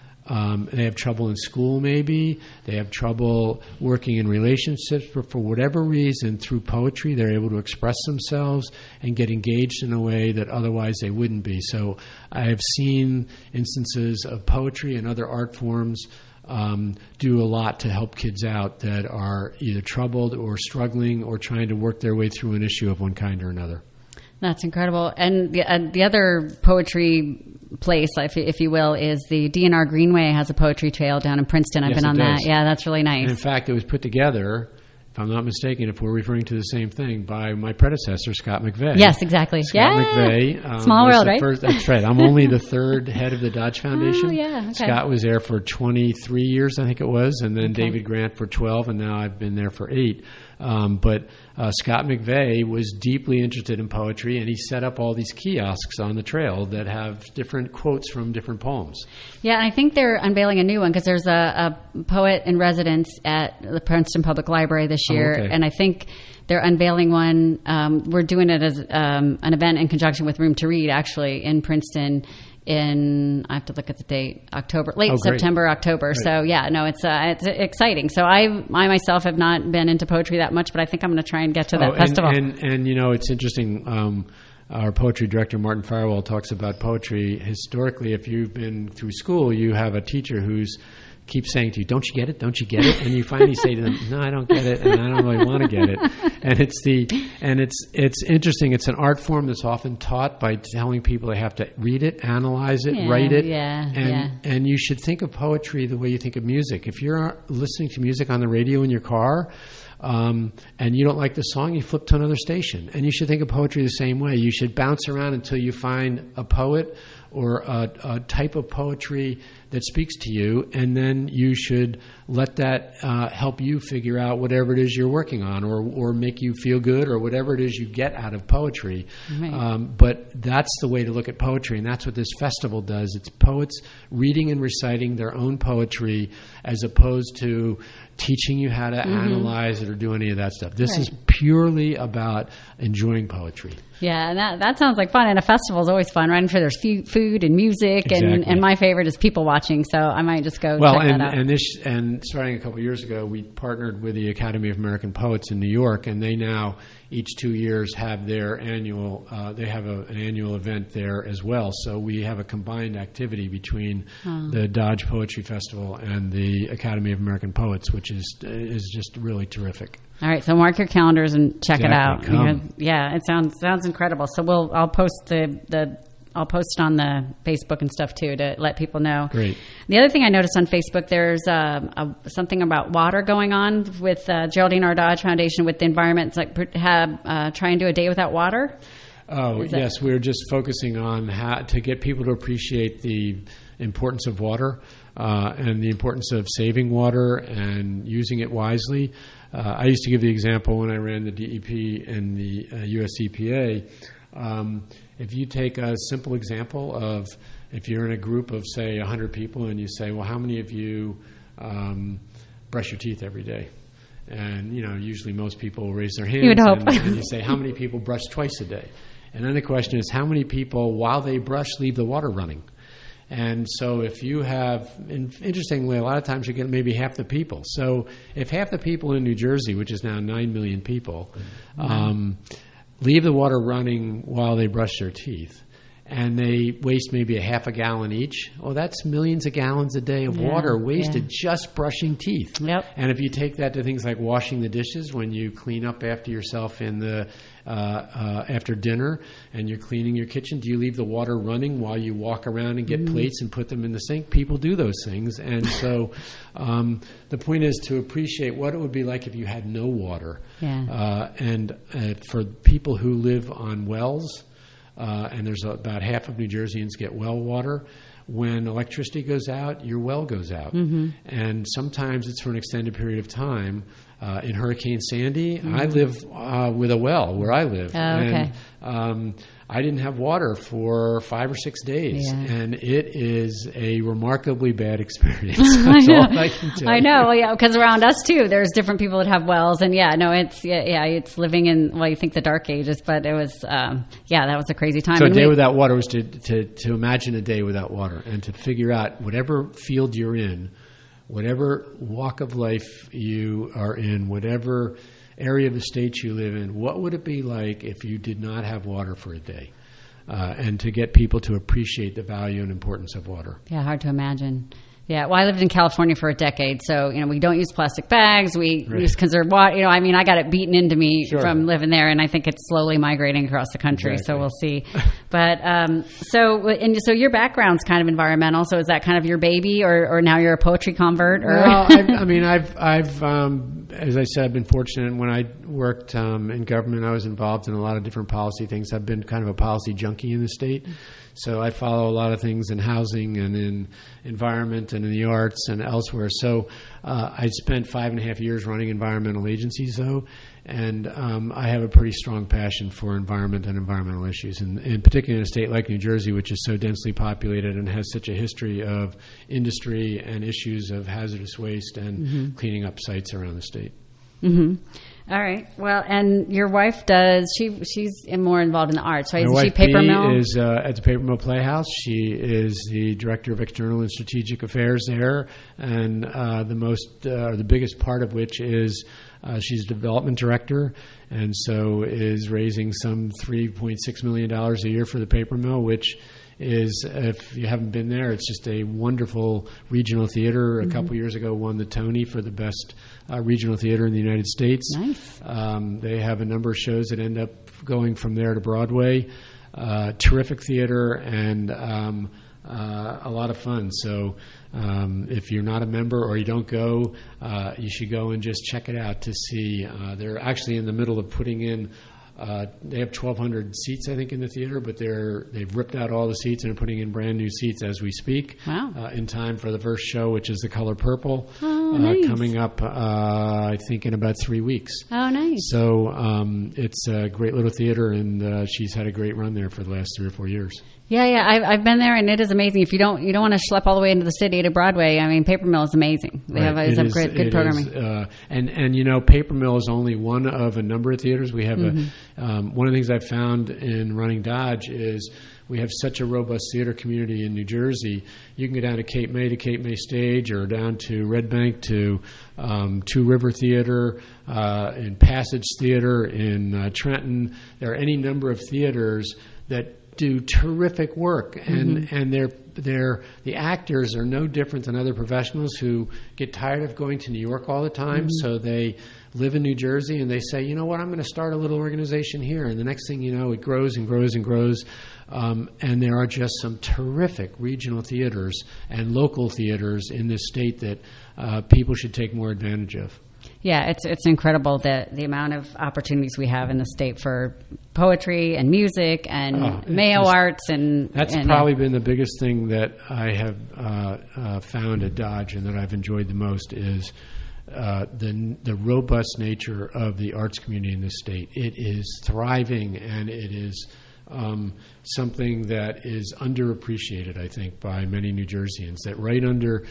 Um, they have trouble in school, maybe. They have trouble working in relationships, but for whatever reason, through poetry, they're able to express themselves and get engaged in a way that otherwise they wouldn't be. So I have seen instances of poetry and other art forms um, do a lot to help kids out that are either troubled or struggling or trying to work their way through an issue of one kind or another. That's incredible. And the, uh, the other poetry place, if, if you will, is the D N R Greenway has a poetry trail down in Princeton. I've Yes, been on it that. does. Yeah, that's really nice. And in fact, it was put together, if I'm not mistaken, if we're referring to the same thing, by my predecessor, Scott McVeigh. Yes, exactly. Scott Yeah. McVeigh. Um, Small was world, the right? First, that's right. I'm only the third head of the Dodge Foundation. Oh, yeah. Okay. Scott was there for twenty-three years, I think it was, and then Okay. David Grant for twelve, and now I've been there for eight. Um, but uh, Scott McVeigh was deeply interested in poetry, and he set up all these kiosks on the trail that have different quotes from different poems. Yeah, and I think they're unveiling a new one because there's a, a poet in residence at the Princeton Public Library this Oh, year, okay. and I think they're unveiling one. Um, we're doing it as um, an event in conjunction with Room to Read, actually, in Princeton. In I have to look at the date, October, late Oh, great. September, October. Right. So yeah, no, it's uh, it's exciting. So I I myself have not been into poetry that much, but I think I'm going to try and get to that Oh, and, festival. And, and, you know, it's interesting. Um, our poetry director, Martin Farwell, talks about poetry. Historically, if you've been through school, you have a teacher who's keeps saying to you, "Don't you get it? Don't you get it?" And you finally say to them, "No, I don't get it, and I don't really want to get it." And it's the and it's it's interesting. It's an art form that's often taught by telling people they have to read it, analyze it, Yeah, write it, yeah, and yeah. and you should think of poetry the way you think of music. If you're listening to music on the radio in your car, um, and you don't like the song, you flip to another station. And you should think of poetry the same way. You should bounce around until you find a poet or a, a type of poetry that speaks to you, and then you should let that uh, help you figure out whatever it is you're working on, or or make you feel good, or whatever it is you get out of poetry. Right. Um, but that's the way to look at poetry, and that's what this festival does. It's poets reading and reciting their own poetry, as opposed to teaching you how to Mhm. analyze it or do any of that stuff. This Right. is purely about enjoying poetry. Yeah, and that, that sounds like fun. And a festival is always fun, right? I'm sure there's fu- food and music, and, Exactly. and my favorite is people watching. So I might just go Well, check and, that out. and this and starting a couple of years ago, we partnered with the Academy of American Poets in New York, and they now each two years have their annual. Uh, they have a, an annual event there as well. So we have a combined activity between Oh. the Dodge Poetry Festival and the Academy of American Poets, which is is just really terrific. All right, so mark your calendars and check it out. Exactly, come. Because, yeah, it sounds sounds incredible. So we'll I'll post the the. I'll post it on the Facebook and stuff too to let people know. Great. The other thing I noticed on Facebook, there's um, a, something about water going on with uh, Geraldine R. Dodge Foundation with the environment. It's like have uh, try and do a day without water. Oh, Is that- yes. We're just focusing on how to get people to appreciate the importance of water uh, and the importance of saving water and using it wisely. Uh, I used to give the example when I ran the D E P and the uh, U S E P A. Um, if you take a simple example of if you're in a group of, say, one hundred people and you say, well, how many of you um, brush your teeth every day. And, you know, usually most people will raise their hands. You would hope. And, and you say, how many people brush twice a day? And then the question is, how many people, while they brush, leave the water running? And so if you have, and interestingly, a lot of times you get maybe half the people. So if half the people in New Jersey, which is now nine million people, um, leave the water running while they brush their teeth, and they waste maybe a half a gallon each, well, that's millions of gallons a day of Yeah, water wasted yeah. just brushing teeth. Yep. And if you take that to things like washing the dishes, when you clean up after yourself in the uh, uh, after dinner and you're cleaning your kitchen, do you leave the water running while you walk around and get Mhm. plates and put them in the sink? People do those things. And so um, the point is to appreciate what it would be like if you had no water. Yeah. Uh, and uh, for people who live on wells, Uh, and there's about half of New Jerseyans get well water. When electricity goes out, your well goes out. Mhm. And sometimes it's for an extended period of time. Uh, in Hurricane Sandy, Mhm. I live uh, with a well where I live. Oh, okay. And um, I didn't have water for five or six days. Yeah. And it is a remarkably bad experience. I That's know. all I can tell I you. know. Well, yeah, because around us too, there's different people that have wells, and yeah, no, it's yeah, yeah, it's living in well, you think the dark ages, but it was um, yeah, that was a crazy time. So a And day we- without water was to, to, to imagine a day without water and to figure out whatever field you're in, whatever walk of life you are in, whatever area of the state you live in, what would it be like if you did not have water for a day? Uh, and to get people to appreciate the value and importance of water. Yeah, hard to imagine. Yeah, well, I lived in California for a decade, so you know we don't use plastic bags. We Right. use conserved water. You know, I mean, I got it beaten into me Sure. from living there, and I think it's slowly migrating across the country. So Exactly. we'll see. But um, so and so your background's kind of environmental. So is that kind of your baby, or, or now you're a poetry convert? Or Well, I've, I mean, I've, I've, um, as I said, I've been fortunate. When I worked um, in government, I was involved in a lot of different policy things. I've been kind of a policy junkie in the state, so I follow a lot of things in housing and in environment and in the arts and elsewhere. So uh, I spent five and a half years running environmental agencies, though, and um, I have a pretty strong passion for environment and environmental issues, and, and particularly in a state like New Jersey, which is so densely populated and has such a history of industry and issues of hazardous waste and Mhm. cleaning up sites around the state. hmm All right. Well, and your wife does. She she's more involved in the arts, right? My Is she wife Paper Bea Mill? is uh, at the Paper Mill Playhouse. She is the director of external and strategic affairs there, and uh, the most uh, or the biggest part of which is uh, she's development director, and so is raising some three point six million dollars a year for the Paper Mill, which is, if you haven't been there, it's just a wonderful regional theater. A Mhm. couple years ago won the Tony for the best uh, regional theater in the United States. Nice. Um, they have a number of shows that end up going from there to Broadway. Uh, terrific theater and um, uh, a lot of fun. So um, if you're not a member or you don't go, uh, you should go and just check it out to see. Uh, they're actually in the middle of putting in Uh, they have twelve hundred seats, I think, in the theater, but they're they've ripped out all the seats and are putting in brand new seats as we speak. Wow! Uh, in time for the first show, which is The Color Purple, Oh, uh, nice. coming up, uh, I think, in about three weeks. Oh, nice. So um, it's a great little theater, and uh, she's had a great run there for the last three or four years. Yeah, yeah, I've, I've been there, and it is amazing. If you don't, you don't want to schlep all the way into the city to Broadway. I mean, Paper Mill is amazing. They Right. have, always It have is- great, good it programming. is, uh, and and you know, Paper Mill is only one of a number of theaters. We have Mhm. a um, one of the things I've found in running Dodge is we have such a robust theater community in New Jersey. You can go down to Cape May to Cape May Stage, or down to Red Bank to um, Two River Theater, uh, in Passage Theater in uh, Trenton. There are any number of theaters that do terrific work, and Mhm. and they're they're the actors are no different than other professionals who get tired of going to New York all the time, Mhm. so they live in New Jersey and they say, you know what, I'm going to start a little organization here, and the next thing you know, it grows and grows and grows. Um, and there are just some terrific regional theaters and local theaters in this state that uh, people should take more advantage of. Yeah, it's it's incredible the the amount of opportunities we have in the state for poetry and music and Oh, it's Mayo just- arts and That's and, probably been the biggest thing that I have uh, uh, found at Dodge and that I've enjoyed the most is uh, the the robust nature of the arts community in this state. It is thriving, and it is um, something that is underappreciated, I think, by many New Jerseyans. That right under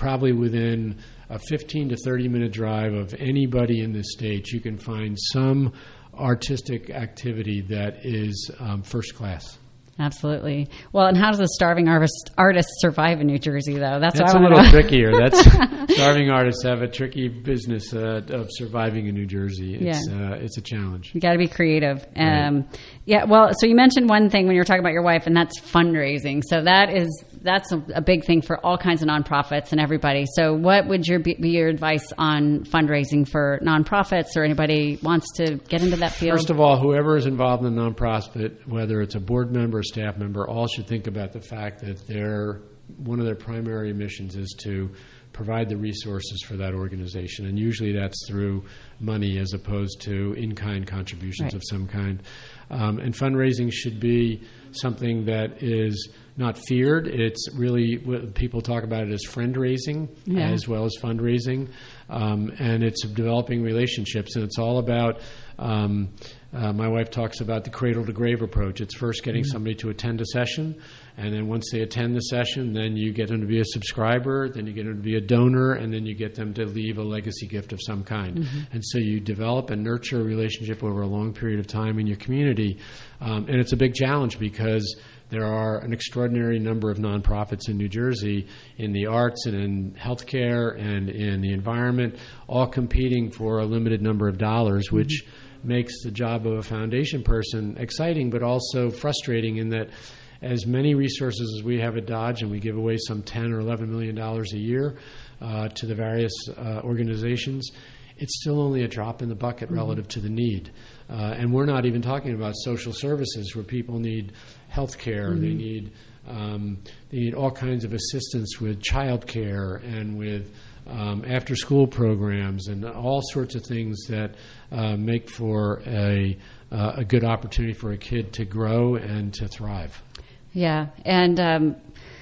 probably within a fifteen to thirty minute drive of anybody in the state, you can find some artistic activity that is um, first class. Absolutely. Well, and how does a starving artist artist survive in New Jersey, though? That's, That's what a I little wanna... trickier. That's starving artists have a tricky business uh, of surviving in New Jersey. It's, Yeah. uh, it's a challenge. You got to be creative. Um, yeah. Well, so you mentioned one thing when you were talking about your wife, and that's fundraising. So that is that's a, a big thing for all kinds of nonprofits and everybody. So, what would your be, be your advice on fundraising for nonprofits or anybody wants to get into that field? First of all, whoever is involved in a nonprofit, whether it's a board member or staff member, all should think about the fact that their one of their primary missions is to provide the resources for that organization, and usually that's through money as opposed to in-kind contributions Right. of some kind. Um, and fundraising should be something that is not feared. It's really, what people talk about it as friend raising Yeah. as well as fundraising, um, and it's developing relationships, and it's all about um, uh, my wife talks about the cradle to grave approach. It's first getting Mm-hmm. somebody to attend a session, and then once they attend the session, then you get them to be a subscriber, then you get them to be a donor, and then you get them to leave a legacy gift of some kind. Mhm. And so you develop and nurture a relationship over a long period of time in your community. Um, and it's a big challenge because there are an extraordinary number of nonprofits in New Jersey in the arts and in healthcare and in the environment, all competing for a limited number of dollars, which makes the job of a foundation person exciting, but also frustrating in that as many resources as we have at Dodge, and we give away some ten or eleven million dollars a year uh, to the various uh, organizations, it's still only a drop in the bucket Mhm. relative to the need. Uh, and we're not even talking about social services where people need health care, Mhm. they need um, they need all kinds of assistance with child care and with um, after-school programs and all sorts of things that uh, make for a, uh, a good opportunity for a kid to grow and to thrive. Yeah, and um,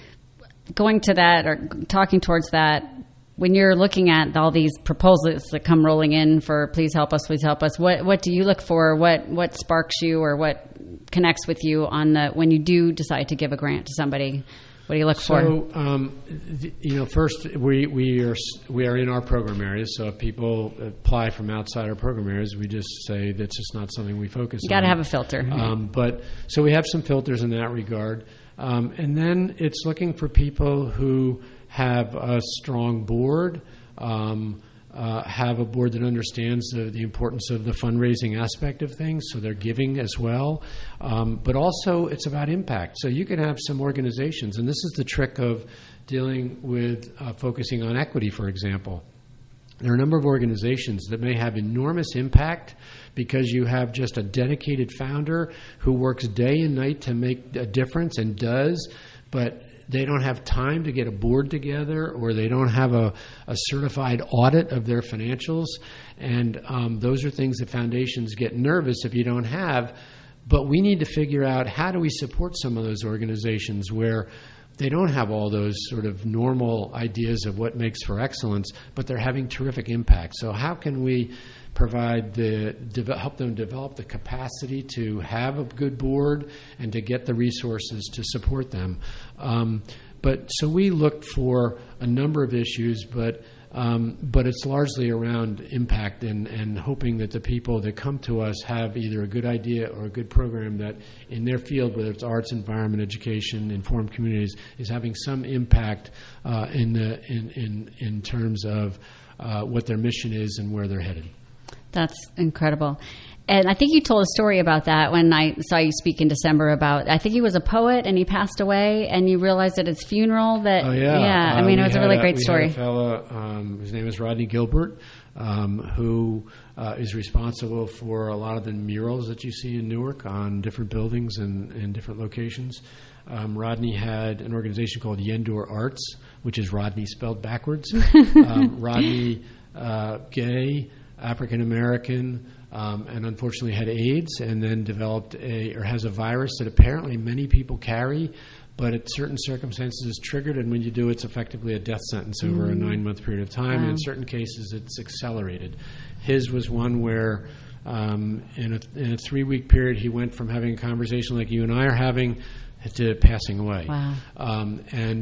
going to that or talking towards that, when you're looking at all these proposals that come rolling in for please help us, please help us, what what do you look for? What what sparks you or what connects with you on the when you do decide to give a grant to somebody? What do you look for? So, um, th- you know, first we we are s- we are in our program areas. So if people apply from outside our program areas, we just say that's just not something we focus You on. got to have a filter. Um, but so we have some filters in that regard, um, and then it's looking for people who have a strong board, um, uh, have a board that understands the, the importance of the fundraising aspect of things, so they're giving as well. Um, but also it's about impact. So you can have some organizations, and this is the trick of dealing with uh, focusing on equity, for example. There are a number of organizations that may have enormous impact because you have just a dedicated founder who works day and night to make a difference and does, but they don't have time to get a board together, or they don't have a, a certified audit of their financials. And um, those are things that foundations get nervous if you don't have. But we need to figure out how do we support some of those organizations where they don't have all those sort of normal ideas of what makes for excellence, but they're having terrific impact. So how can we provide the de- help them develop the capacity to have a good board and to get the resources to support them? Um, but so we looked for a number of issues, but um, but it's largely around impact and, and hoping that the people that come to us have either a good idea or a good program that in their field, whether it's arts, environment, education, informed communities, is having some impact uh, in the in, in in terms of uh, what their mission is and where they're headed. That's incredible. And I think you told a story about that when I saw you speak in December about, I think he was a poet and he passed away, and you realized at his funeral that, oh, yeah. yeah, I Uh, mean, it we was a had really great we story. Had a fellow, um, his name is Rodney Gilbert, um, who uh, is responsible for a lot of the murals that you see in Newark on different buildings and, and different locations. Um, Rodney had an organization called Yendor Arts, which is Rodney spelled backwards. um, Rodney, uh, gay, African American, um, and unfortunately had AIDS, and then developed a or has a virus that apparently many people carry, but at certain circumstances is triggered, and when you do, it's effectively a death sentence over Mm. a nine-month period of time. Wow. And in certain cases, it's accelerated. His was one where, um, in a, in a three-week period, he went from having a conversation like you and I are having to passing away. Wow. Um, and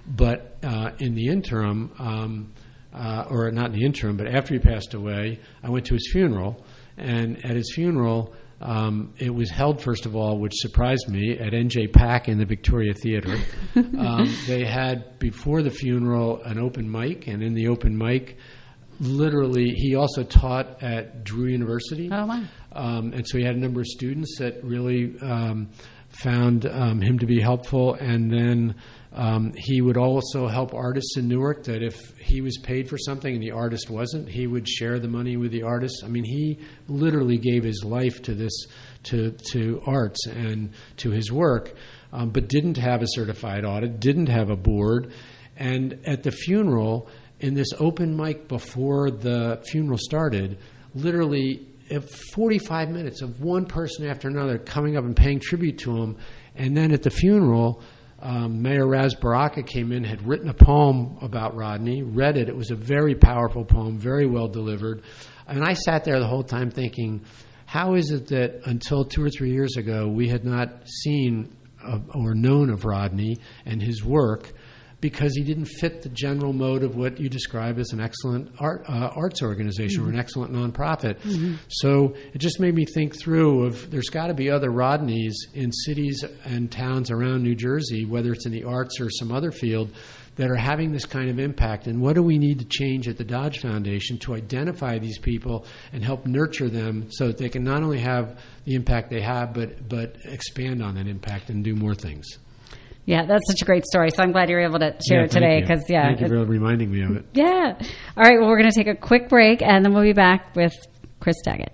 But uh, in the interim, um, uh, or not in the interim, but after he passed away, I went to his funeral. And at his funeral, um, it was held, first of all, which surprised me, at N J Pack in the Victoria Theater. um, they had, before the funeral, an open mic, and in the open mic, literally, he also taught at Drew University. Oh, wow. Um, and so he had a number of students that really um, found um, him to be helpful. And then um, he would also help artists in Newark, that if he was paid for something and the artist wasn't, he would share the money with the artist. I mean, he literally gave his life to this, to, to arts and to his work, um, but didn't have a certified audit, didn't have a board. And at the funeral, in this open mic before the funeral started, literally forty-five minutes of one person after another coming up and paying tribute to him. And then at the funeral, um, Mayor Raz Baraka came in, had written a poem about Rodney, read it. It was a very powerful poem, very well delivered. And I sat there the whole time thinking, how is it that until two or three years ago we had not seen uh, or known of Rodney and his work, because he didn't fit the general mode of what you describe as an excellent art, uh, arts organization mm-hmm. or an excellent nonprofit. Mm-hmm. So it just made me think through of there's got to be other Rodneys in cities and towns around New Jersey, whether it's in the arts or some other field, that are having this kind of impact. And what do we need to change at the Dodge Foundation to identify these people and help nurture them so that they can not only have the impact they have, but but expand on that impact and do more things? Yeah, that's such a great story. So I'm glad you were able to share yeah, it today. Because yeah, thank you for reminding me of it. Yeah. All right. Well, we're going to take a quick break, and then we'll be back with Chris Daggett.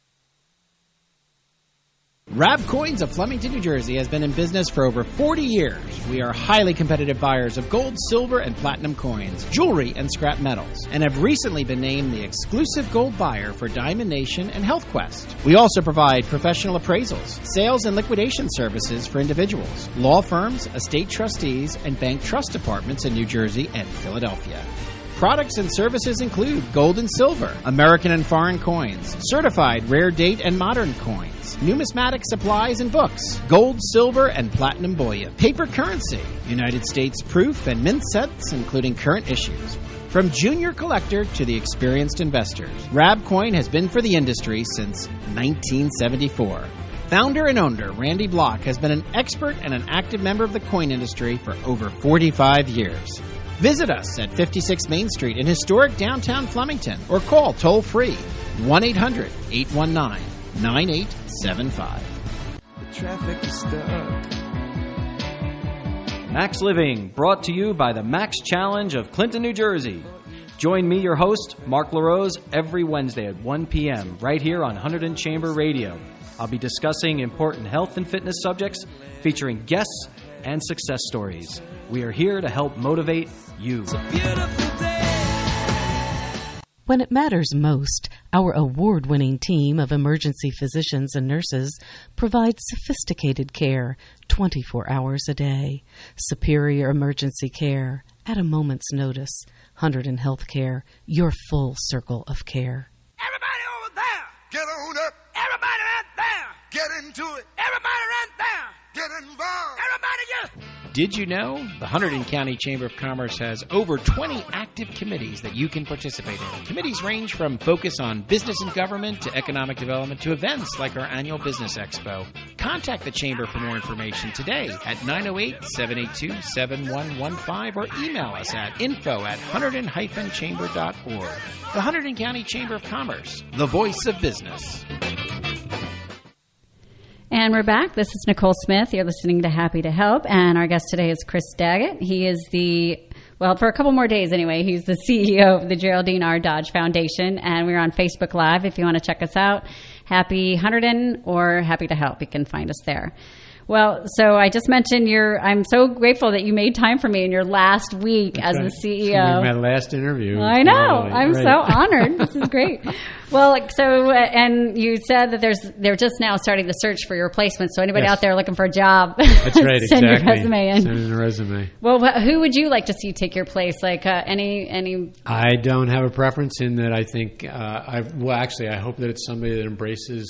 Rab Coins of Flemington, New Jersey has been in business for over forty years. We are highly competitive buyers of gold, silver, and platinum coins, jewelry, and scrap metals, and have recently been named the exclusive gold buyer for Diamond Nation and Health Quest. We also provide professional appraisals, sales and liquidation services for individuals, law firms, estate trustees, and bank trust departments in New Jersey and Philadelphia. Products and services include gold and silver, American and foreign coins, certified rare date and modern coins, numismatic supplies and books, gold, silver, and platinum bullion, paper currency, United States proof and mint sets, including current issues. From junior collector to the experienced investors, Rab Coin has been for the industry since nineteen seventy-four. Founder and owner Randy Block has been an expert and an active member of the coin industry for over forty-five years. Visit us at fifty-six Main Street in historic downtown Flemington or call toll-free one eight hundred eight one nine nine eight seven five. The traffic is stuck. Max Living, brought to you by the Max Challenge of Clinton, New Jersey. Join me, your host, Mark LaRose, every Wednesday at one p.m. right here on Hunterdon Chamber Radio. I'll be discussing important health and fitness subjects featuring guests and success stories. We are here to help motivate you. When it matters most, our award-winning team of emergency physicians and nurses provides sophisticated care twenty-four hours a day. Superior emergency care at a moment's notice. Hunterdon Healthcare, your full circle of care. Everybody over there! Get on up! Everybody right there! Get into it! Everybody right there! Get involved! Everybody get... Did you know the Hunterdon County Chamber of Commerce has over twenty active committees that you can participate in? Committees range from focus on business and government to economic development to events like our annual Business Expo. Contact the Chamber for more information today at nine oh eight, seven eight two, seven one one five or email us at info at hunterdon dash chamber dot org. The Hunterdon County Chamber of Commerce, the voice of business. And we're back. This is Nicole Smith. You're listening to Happy to Help. And our guest today is Chris Daggett. He is the, well, for a couple more days anyway, he's the C E O of the Geraldine R. Dodge Foundation. And we're on Facebook Live if you want to check us out. Happy Hunterdon or Happy to Help. You can find us there. Well, so I just mentioned your, I'm so grateful that you made time for me in your last week That's as right. the C E O. My last interview. I know. Really I'm great. So honored. This is great. Well, like, so, uh, and you said that there's, they're just now starting the search for your replacement. So anybody yes. out there looking for a job, That's right, send exactly. your resume in. Send in a resume. Well, wh- who would you like to see take your place? Like uh, any, any? I don't have a preference in that. I think, uh, I well, actually, I hope that it's somebody that embraces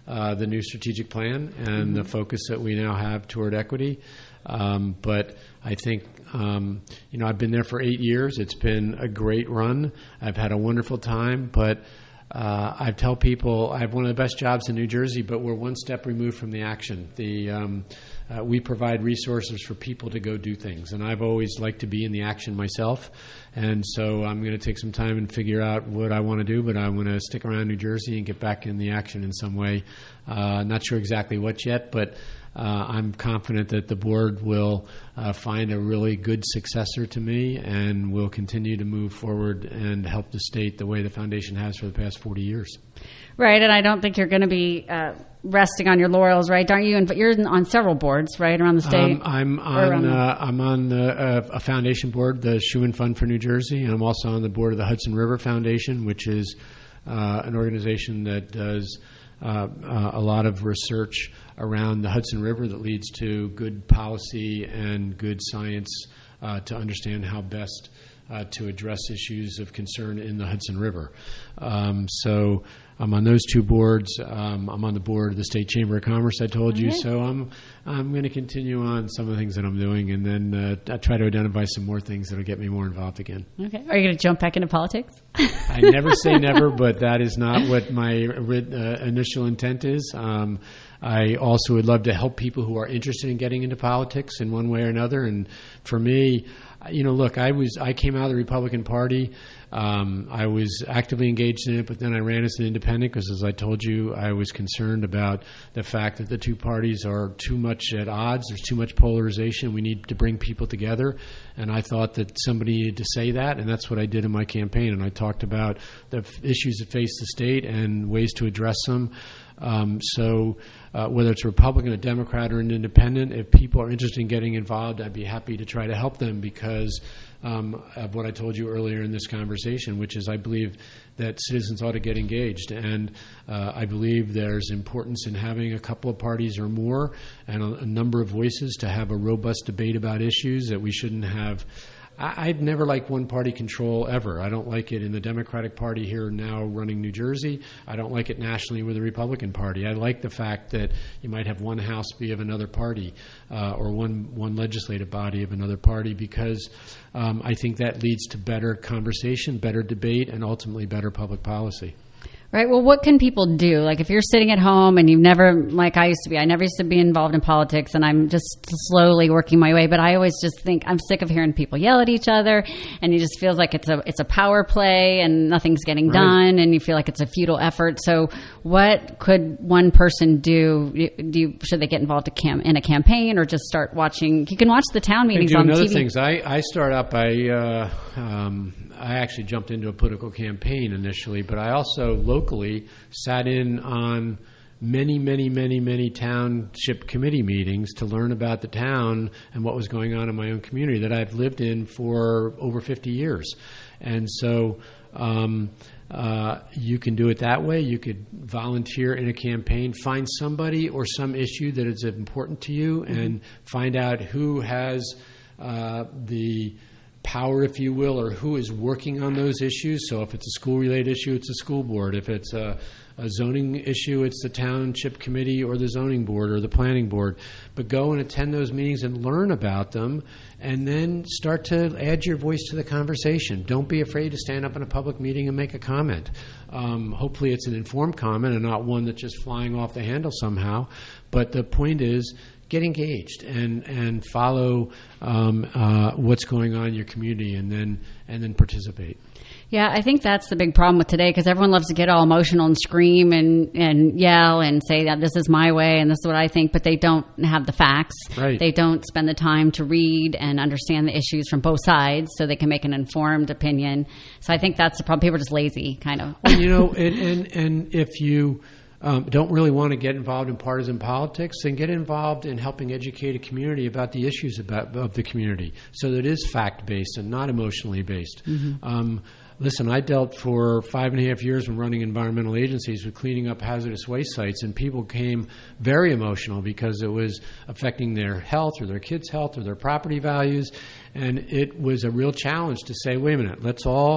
uh, the new strategic plan and mm-hmm. the focus that we now have toward equity. Um, but I think, um, you know, I've been there for eight years. It's been a great run. I've had a wonderful time, but uh, I tell people I have one of the best jobs in New Jersey, but we're one step removed from the action. The um, uh, we provide resources for people to go do things, and I've always liked to be in the action myself. And so I'm going to take some time and figure out what I want to do, but I'm going to stick around New Jersey and get back in the action in some way. Uh, not sure exactly what yet, but Uh, I'm confident that the board will uh, find a really good successor to me and will continue to move forward and help the state the way the foundation has for the past forty years. Right, and I don't think you're going to be uh, resting on your laurels, right? Aren't you? In, you're on several boards, right, around the state? Um, I'm on. Uh, I'm on the, uh, a foundation board, the Schuman Fund for New Jersey, and I'm also on the board of the Hudson River Foundation, which is uh, an organization that does uh, uh, a lot of research around the Hudson River that leads to good policy and good science uh, to understand how best uh, to address issues of concern in the Hudson River. Um, so I'm on those two boards. Um, I'm on the board of the State Chamber of Commerce, I told you. Okay. So I'm I'm going to continue on some of the things that I'm doing, and then uh, I try to identify some more things that will get me more involved again. Okay. Are you going to jump back into politics? I never say never, but that is not what my uh, initial intent is. Um, I also would love to help people who are interested in getting into politics in one way or another. And for me, you know, look, I was I came out of the Republican Party. Um, I was actively engaged in it, but then I ran as an independent because, as I told you, I was concerned about the fact that the two parties are too much at odds. There's too much polarization. We need to bring people together. And I thought that somebody needed to say that, and that's what I did in my campaign. And I talked about the f- issues that face the state and ways to address them. Um, so uh, whether it's a Republican, a Democrat, or an independent, if people are interested in getting involved, I'd be happy to try to help them because um, of what I told you earlier in this conversation, which is I believe that citizens ought to get engaged. And uh, I believe there's importance in having a couple of parties or more and a, a number of voices to have a robust debate about issues that we shouldn't have. I've never liked one-party control ever. I don't like it in the Democratic Party here now running New Jersey. I don't like it nationally with the Republican Party. I like the fact that you might have one house be of another party uh, or one, one legislative body of another party because um, I think that leads to better conversation, better debate, and ultimately better public policy. Right. Well, what can people do? Like if you're sitting at home and you've never, like I used to be, I never used to be involved in politics and I'm just slowly working my way. But I always just think I'm sick of hearing people yell at each other and it just feels like it's a it's a power play and nothing's getting Right. done and you feel like it's a futile effort. So what could one person do? Do you, should they get involved in a campaign or just start watching? You can watch the town meetings do on other T V. things. I, I start out by, uh, um, I actually jumped into a political campaign initially, but I also locally sat in on many, many, many, many township committee meetings to learn about the town and what was going on in my own community that I've lived in for over fifty years. And so um, uh, you can do it that way. You could volunteer in a campaign, find somebody or some issue that is important to you, mm-hmm. and find out who has uh, the power, if you will, or who is working on those issues. So if it's a school-related issue, it's a school board. If it's a, a zoning issue, it's the township committee or the zoning board or the planning board. But go and attend those meetings and learn about them and then start to add your voice to the conversation. Don't be afraid to stand up in a public meeting and make a comment. Um, hopefully it's an informed comment and not one that's just flying off the handle somehow. But the point is, get engaged and and follow um, uh, what's going on in your community, and then and then participate. Yeah, I think that's the big problem with today because everyone loves to get all emotional and scream and, and yell and say that this is my way and this is what I think, but they don't have the facts. Right. They don't spend the time to read and understand the issues from both sides so they can make an informed opinion. So I think that's the problem. People are just lazy, kind of. Well, you know, and, and, and if you um, don't really want to get involved in partisan politics, then get involved in helping educate a community about the issues about, of the community so that it is fact-based and not emotionally based. Mm-hmm. Um, Listen, I dealt for five and a half years when running environmental agencies with cleaning up hazardous waste sites, and people came very emotional because it was affecting their health or their kids' health or their property values, and it was a real challenge to say, wait a minute, let's all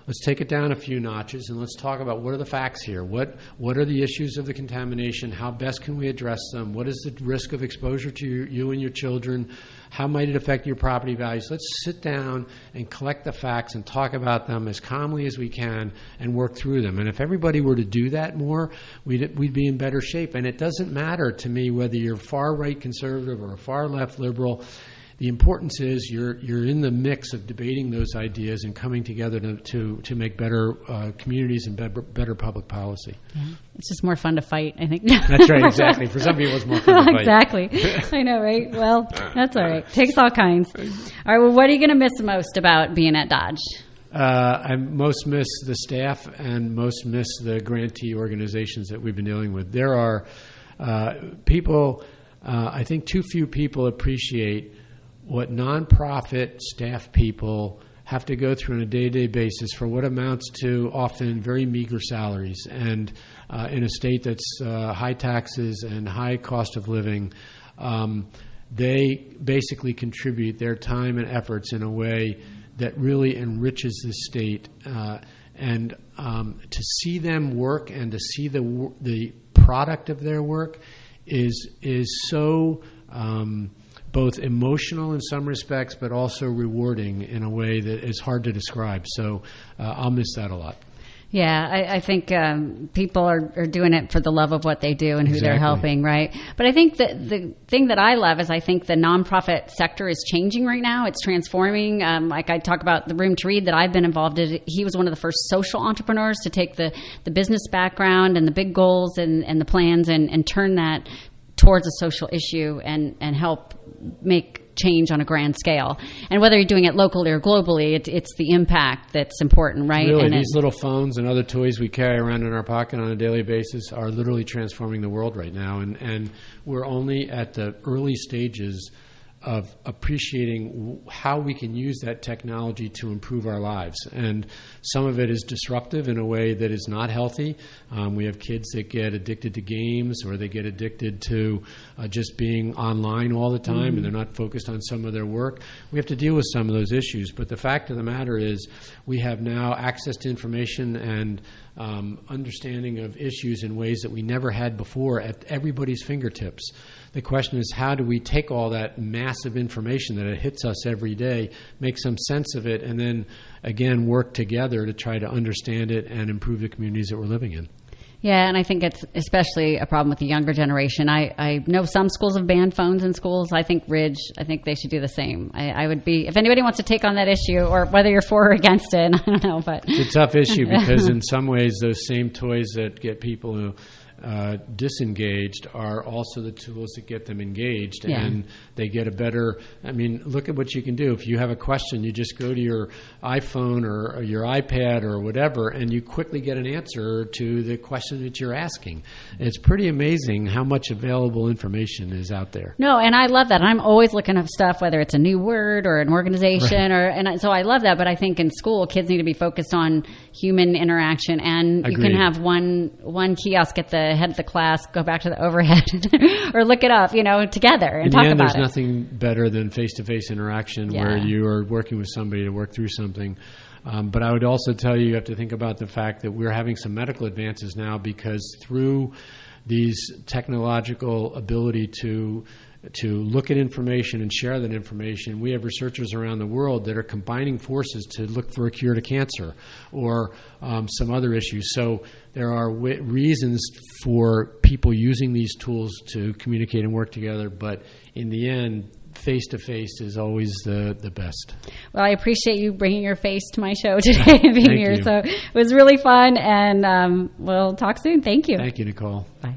let's take it down a few notches and let's talk about what are the facts here. What what are the issues of the contamination? How best can we address them? What is the risk of exposure to you, you and your children? How might it affect your property values? Let's sit down and collect the facts and talk about them as calmly as we can and work through them. And if everybody were to do that more, we'd, we'd be in better shape. And it doesn't matter to me whether you're far right conservative or far left liberal. The importance is you're you're in the mix of debating those ideas and coming together to to, to make better uh, communities and better, better public policy. Yeah. It's just more fun to fight, I think. That's right, exactly. For some people, it's more fun to fight. Exactly. I know, right? Well, that's all right. Takes all kinds. All right, well, what are you going to miss most about being at Dodge? Uh, I most miss the staff and most miss the grantee organizations that we've been dealing with. There are uh, people, uh, I think too few people appreciate what nonprofit staff people have to go through on a day-to-day basis for what amounts to often very meager salaries. And uh, in a state that's uh, high taxes and high cost of living, um, they basically contribute their time and efforts in a way that really enriches the state. Uh, and um, to see them work and to see the the product of their work is is so um, both emotional in some respects, but also rewarding in a way that is hard to describe. So uh, I'll miss that a lot. Yeah, I, I think um, people are, are doing it for the love of what they do and who Exactly. they're helping, right? But I think that the thing that I love is I think the nonprofit sector is changing right now. It's transforming. Um, like I talk about the Room to Read that I've been involved in. He was one of the first social entrepreneurs to take the, the business background and the big goals and, and the plans and, and turn that towards a social issue and, and help make change on a grand scale. And whether you're doing it locally or globally, it, it's the impact that's important, right? Really, and these it, little phones and other toys we carry around in our pocket on a daily basis are literally transforming the world right now. And, and we're only at the early stages of appreciating how we can use that technology to improve our lives. And some of it is disruptive in a way that is not healthy. Um, we have kids that get addicted to games or they get addicted to uh, just being online all the time mm-hmm. and they're not focused on some of their work. We have to deal with some of those issues. But the fact of the matter is we have now access to information and um, understanding of issues in ways that we never had before at everybody's fingertips. The question is, how do we take all that massive information that it hits us every day, make some sense of it, and then, again, work together to try to understand it and improve the communities that we're living in? Yeah, and I think it's especially a problem with the younger generation. I, I know some schools have banned phones in schools. I think Ridge, I think they should do the same. I, I would be, if anybody wants to take on that issue, or whether you're for or against it, I don't know. But it's a tough issue because in some ways those same toys that get people who Uh, disengaged are also the tools that get them engaged, yeah. and they get a better, I mean, look at what you can do. If you have a question, you just go to your iPhone or, or your iPad or whatever, and you quickly get an answer to the question that you're asking. It's pretty amazing how much available information is out there. No, and I love that. I'm always looking up stuff, whether it's a new word or an organization, right. or and I, so I love that. But I think in school, kids need to be focused on human interaction, and Agreed. You can have one one kiosk at the head of the class, go back to the overhead, or look it up, you know, together and in talk the end, about there's it. nothing better than face-to-face interaction Yeah. where you are working with somebody to work through something. Um, but I would also tell you, you have to think about the fact that we're having some medical advances now because through these technological ability to to look at information and share that information, we have researchers around the world that are combining forces to look for a cure to cancer or um, some other issues. So there are w- reasons for people using these tools to communicate and work together, but in the end, face-to-face is always the, the best. Well, I appreciate you bringing your face to my show today and being Thank here. you. So it was really fun, and um, we'll talk soon. Thank you. Thank you, Nicole. Bye.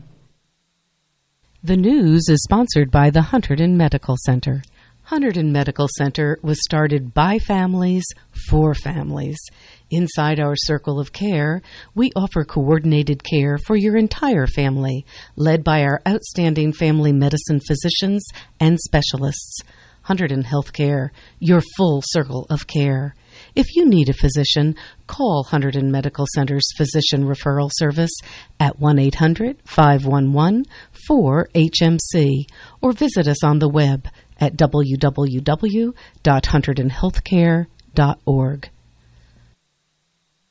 The news is sponsored by the Hunterdon Medical Center. Hunterdon Medical Center was started by families for families. Inside our circle of care, we offer coordinated care for your entire family, led by our outstanding family medicine physicians and specialists. Hunterdon Healthcare, your full circle of care. If you need a physician, call Hunterdon Medical Center's Physician Referral Service at one eight hundred, five one one, four H M C or visit us on the web at w w w dot hunterdon healthcare dot org.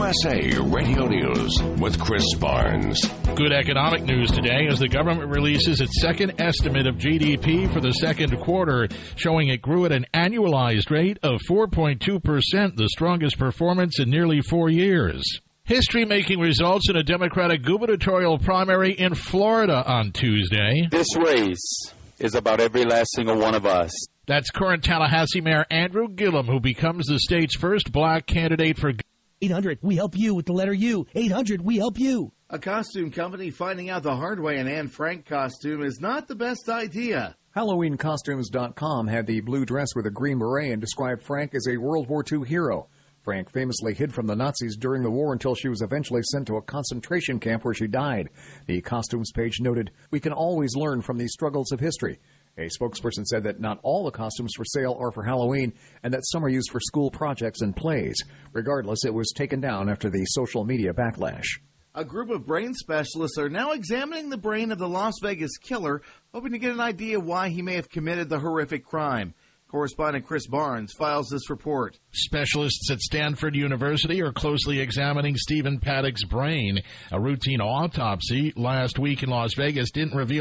S A Radio News with Chris Barnes. Good economic news today as the government releases its second estimate of G D P for the second quarter, showing it grew at an annualized rate of four point two percent, the strongest performance in nearly four years. History-making results in a Democratic gubernatorial primary in Florida on Tuesday. This race is about every last single one of us. That's current Tallahassee Mayor Andrew Gillum, who becomes the state's first black candidate for eight hundred, we help you with the letter U. eight hundred, we help you. A costume company finding out the hard way an Anne Frank costume is not the best idea. Halloween Costumes dot com had the blue dress with a green beret and described Frank as a World War Two hero. Frank famously hid from the Nazis during the war until she was eventually sent to a concentration camp where she died. The costumes page noted, "We can always learn from these struggles of history." A spokesperson said that not all the costumes for sale are for Halloween and that some are used for school projects and plays. Regardless, it was taken down after the social media backlash. A group of brain specialists are now examining the brain of the Las Vegas killer, hoping to get an idea why he may have committed the horrific crime. Correspondent Chris Barnes files this report. Specialists at Stanford University are closely examining Stephen Paddock's brain. A routine autopsy last week in Las Vegas didn't reveal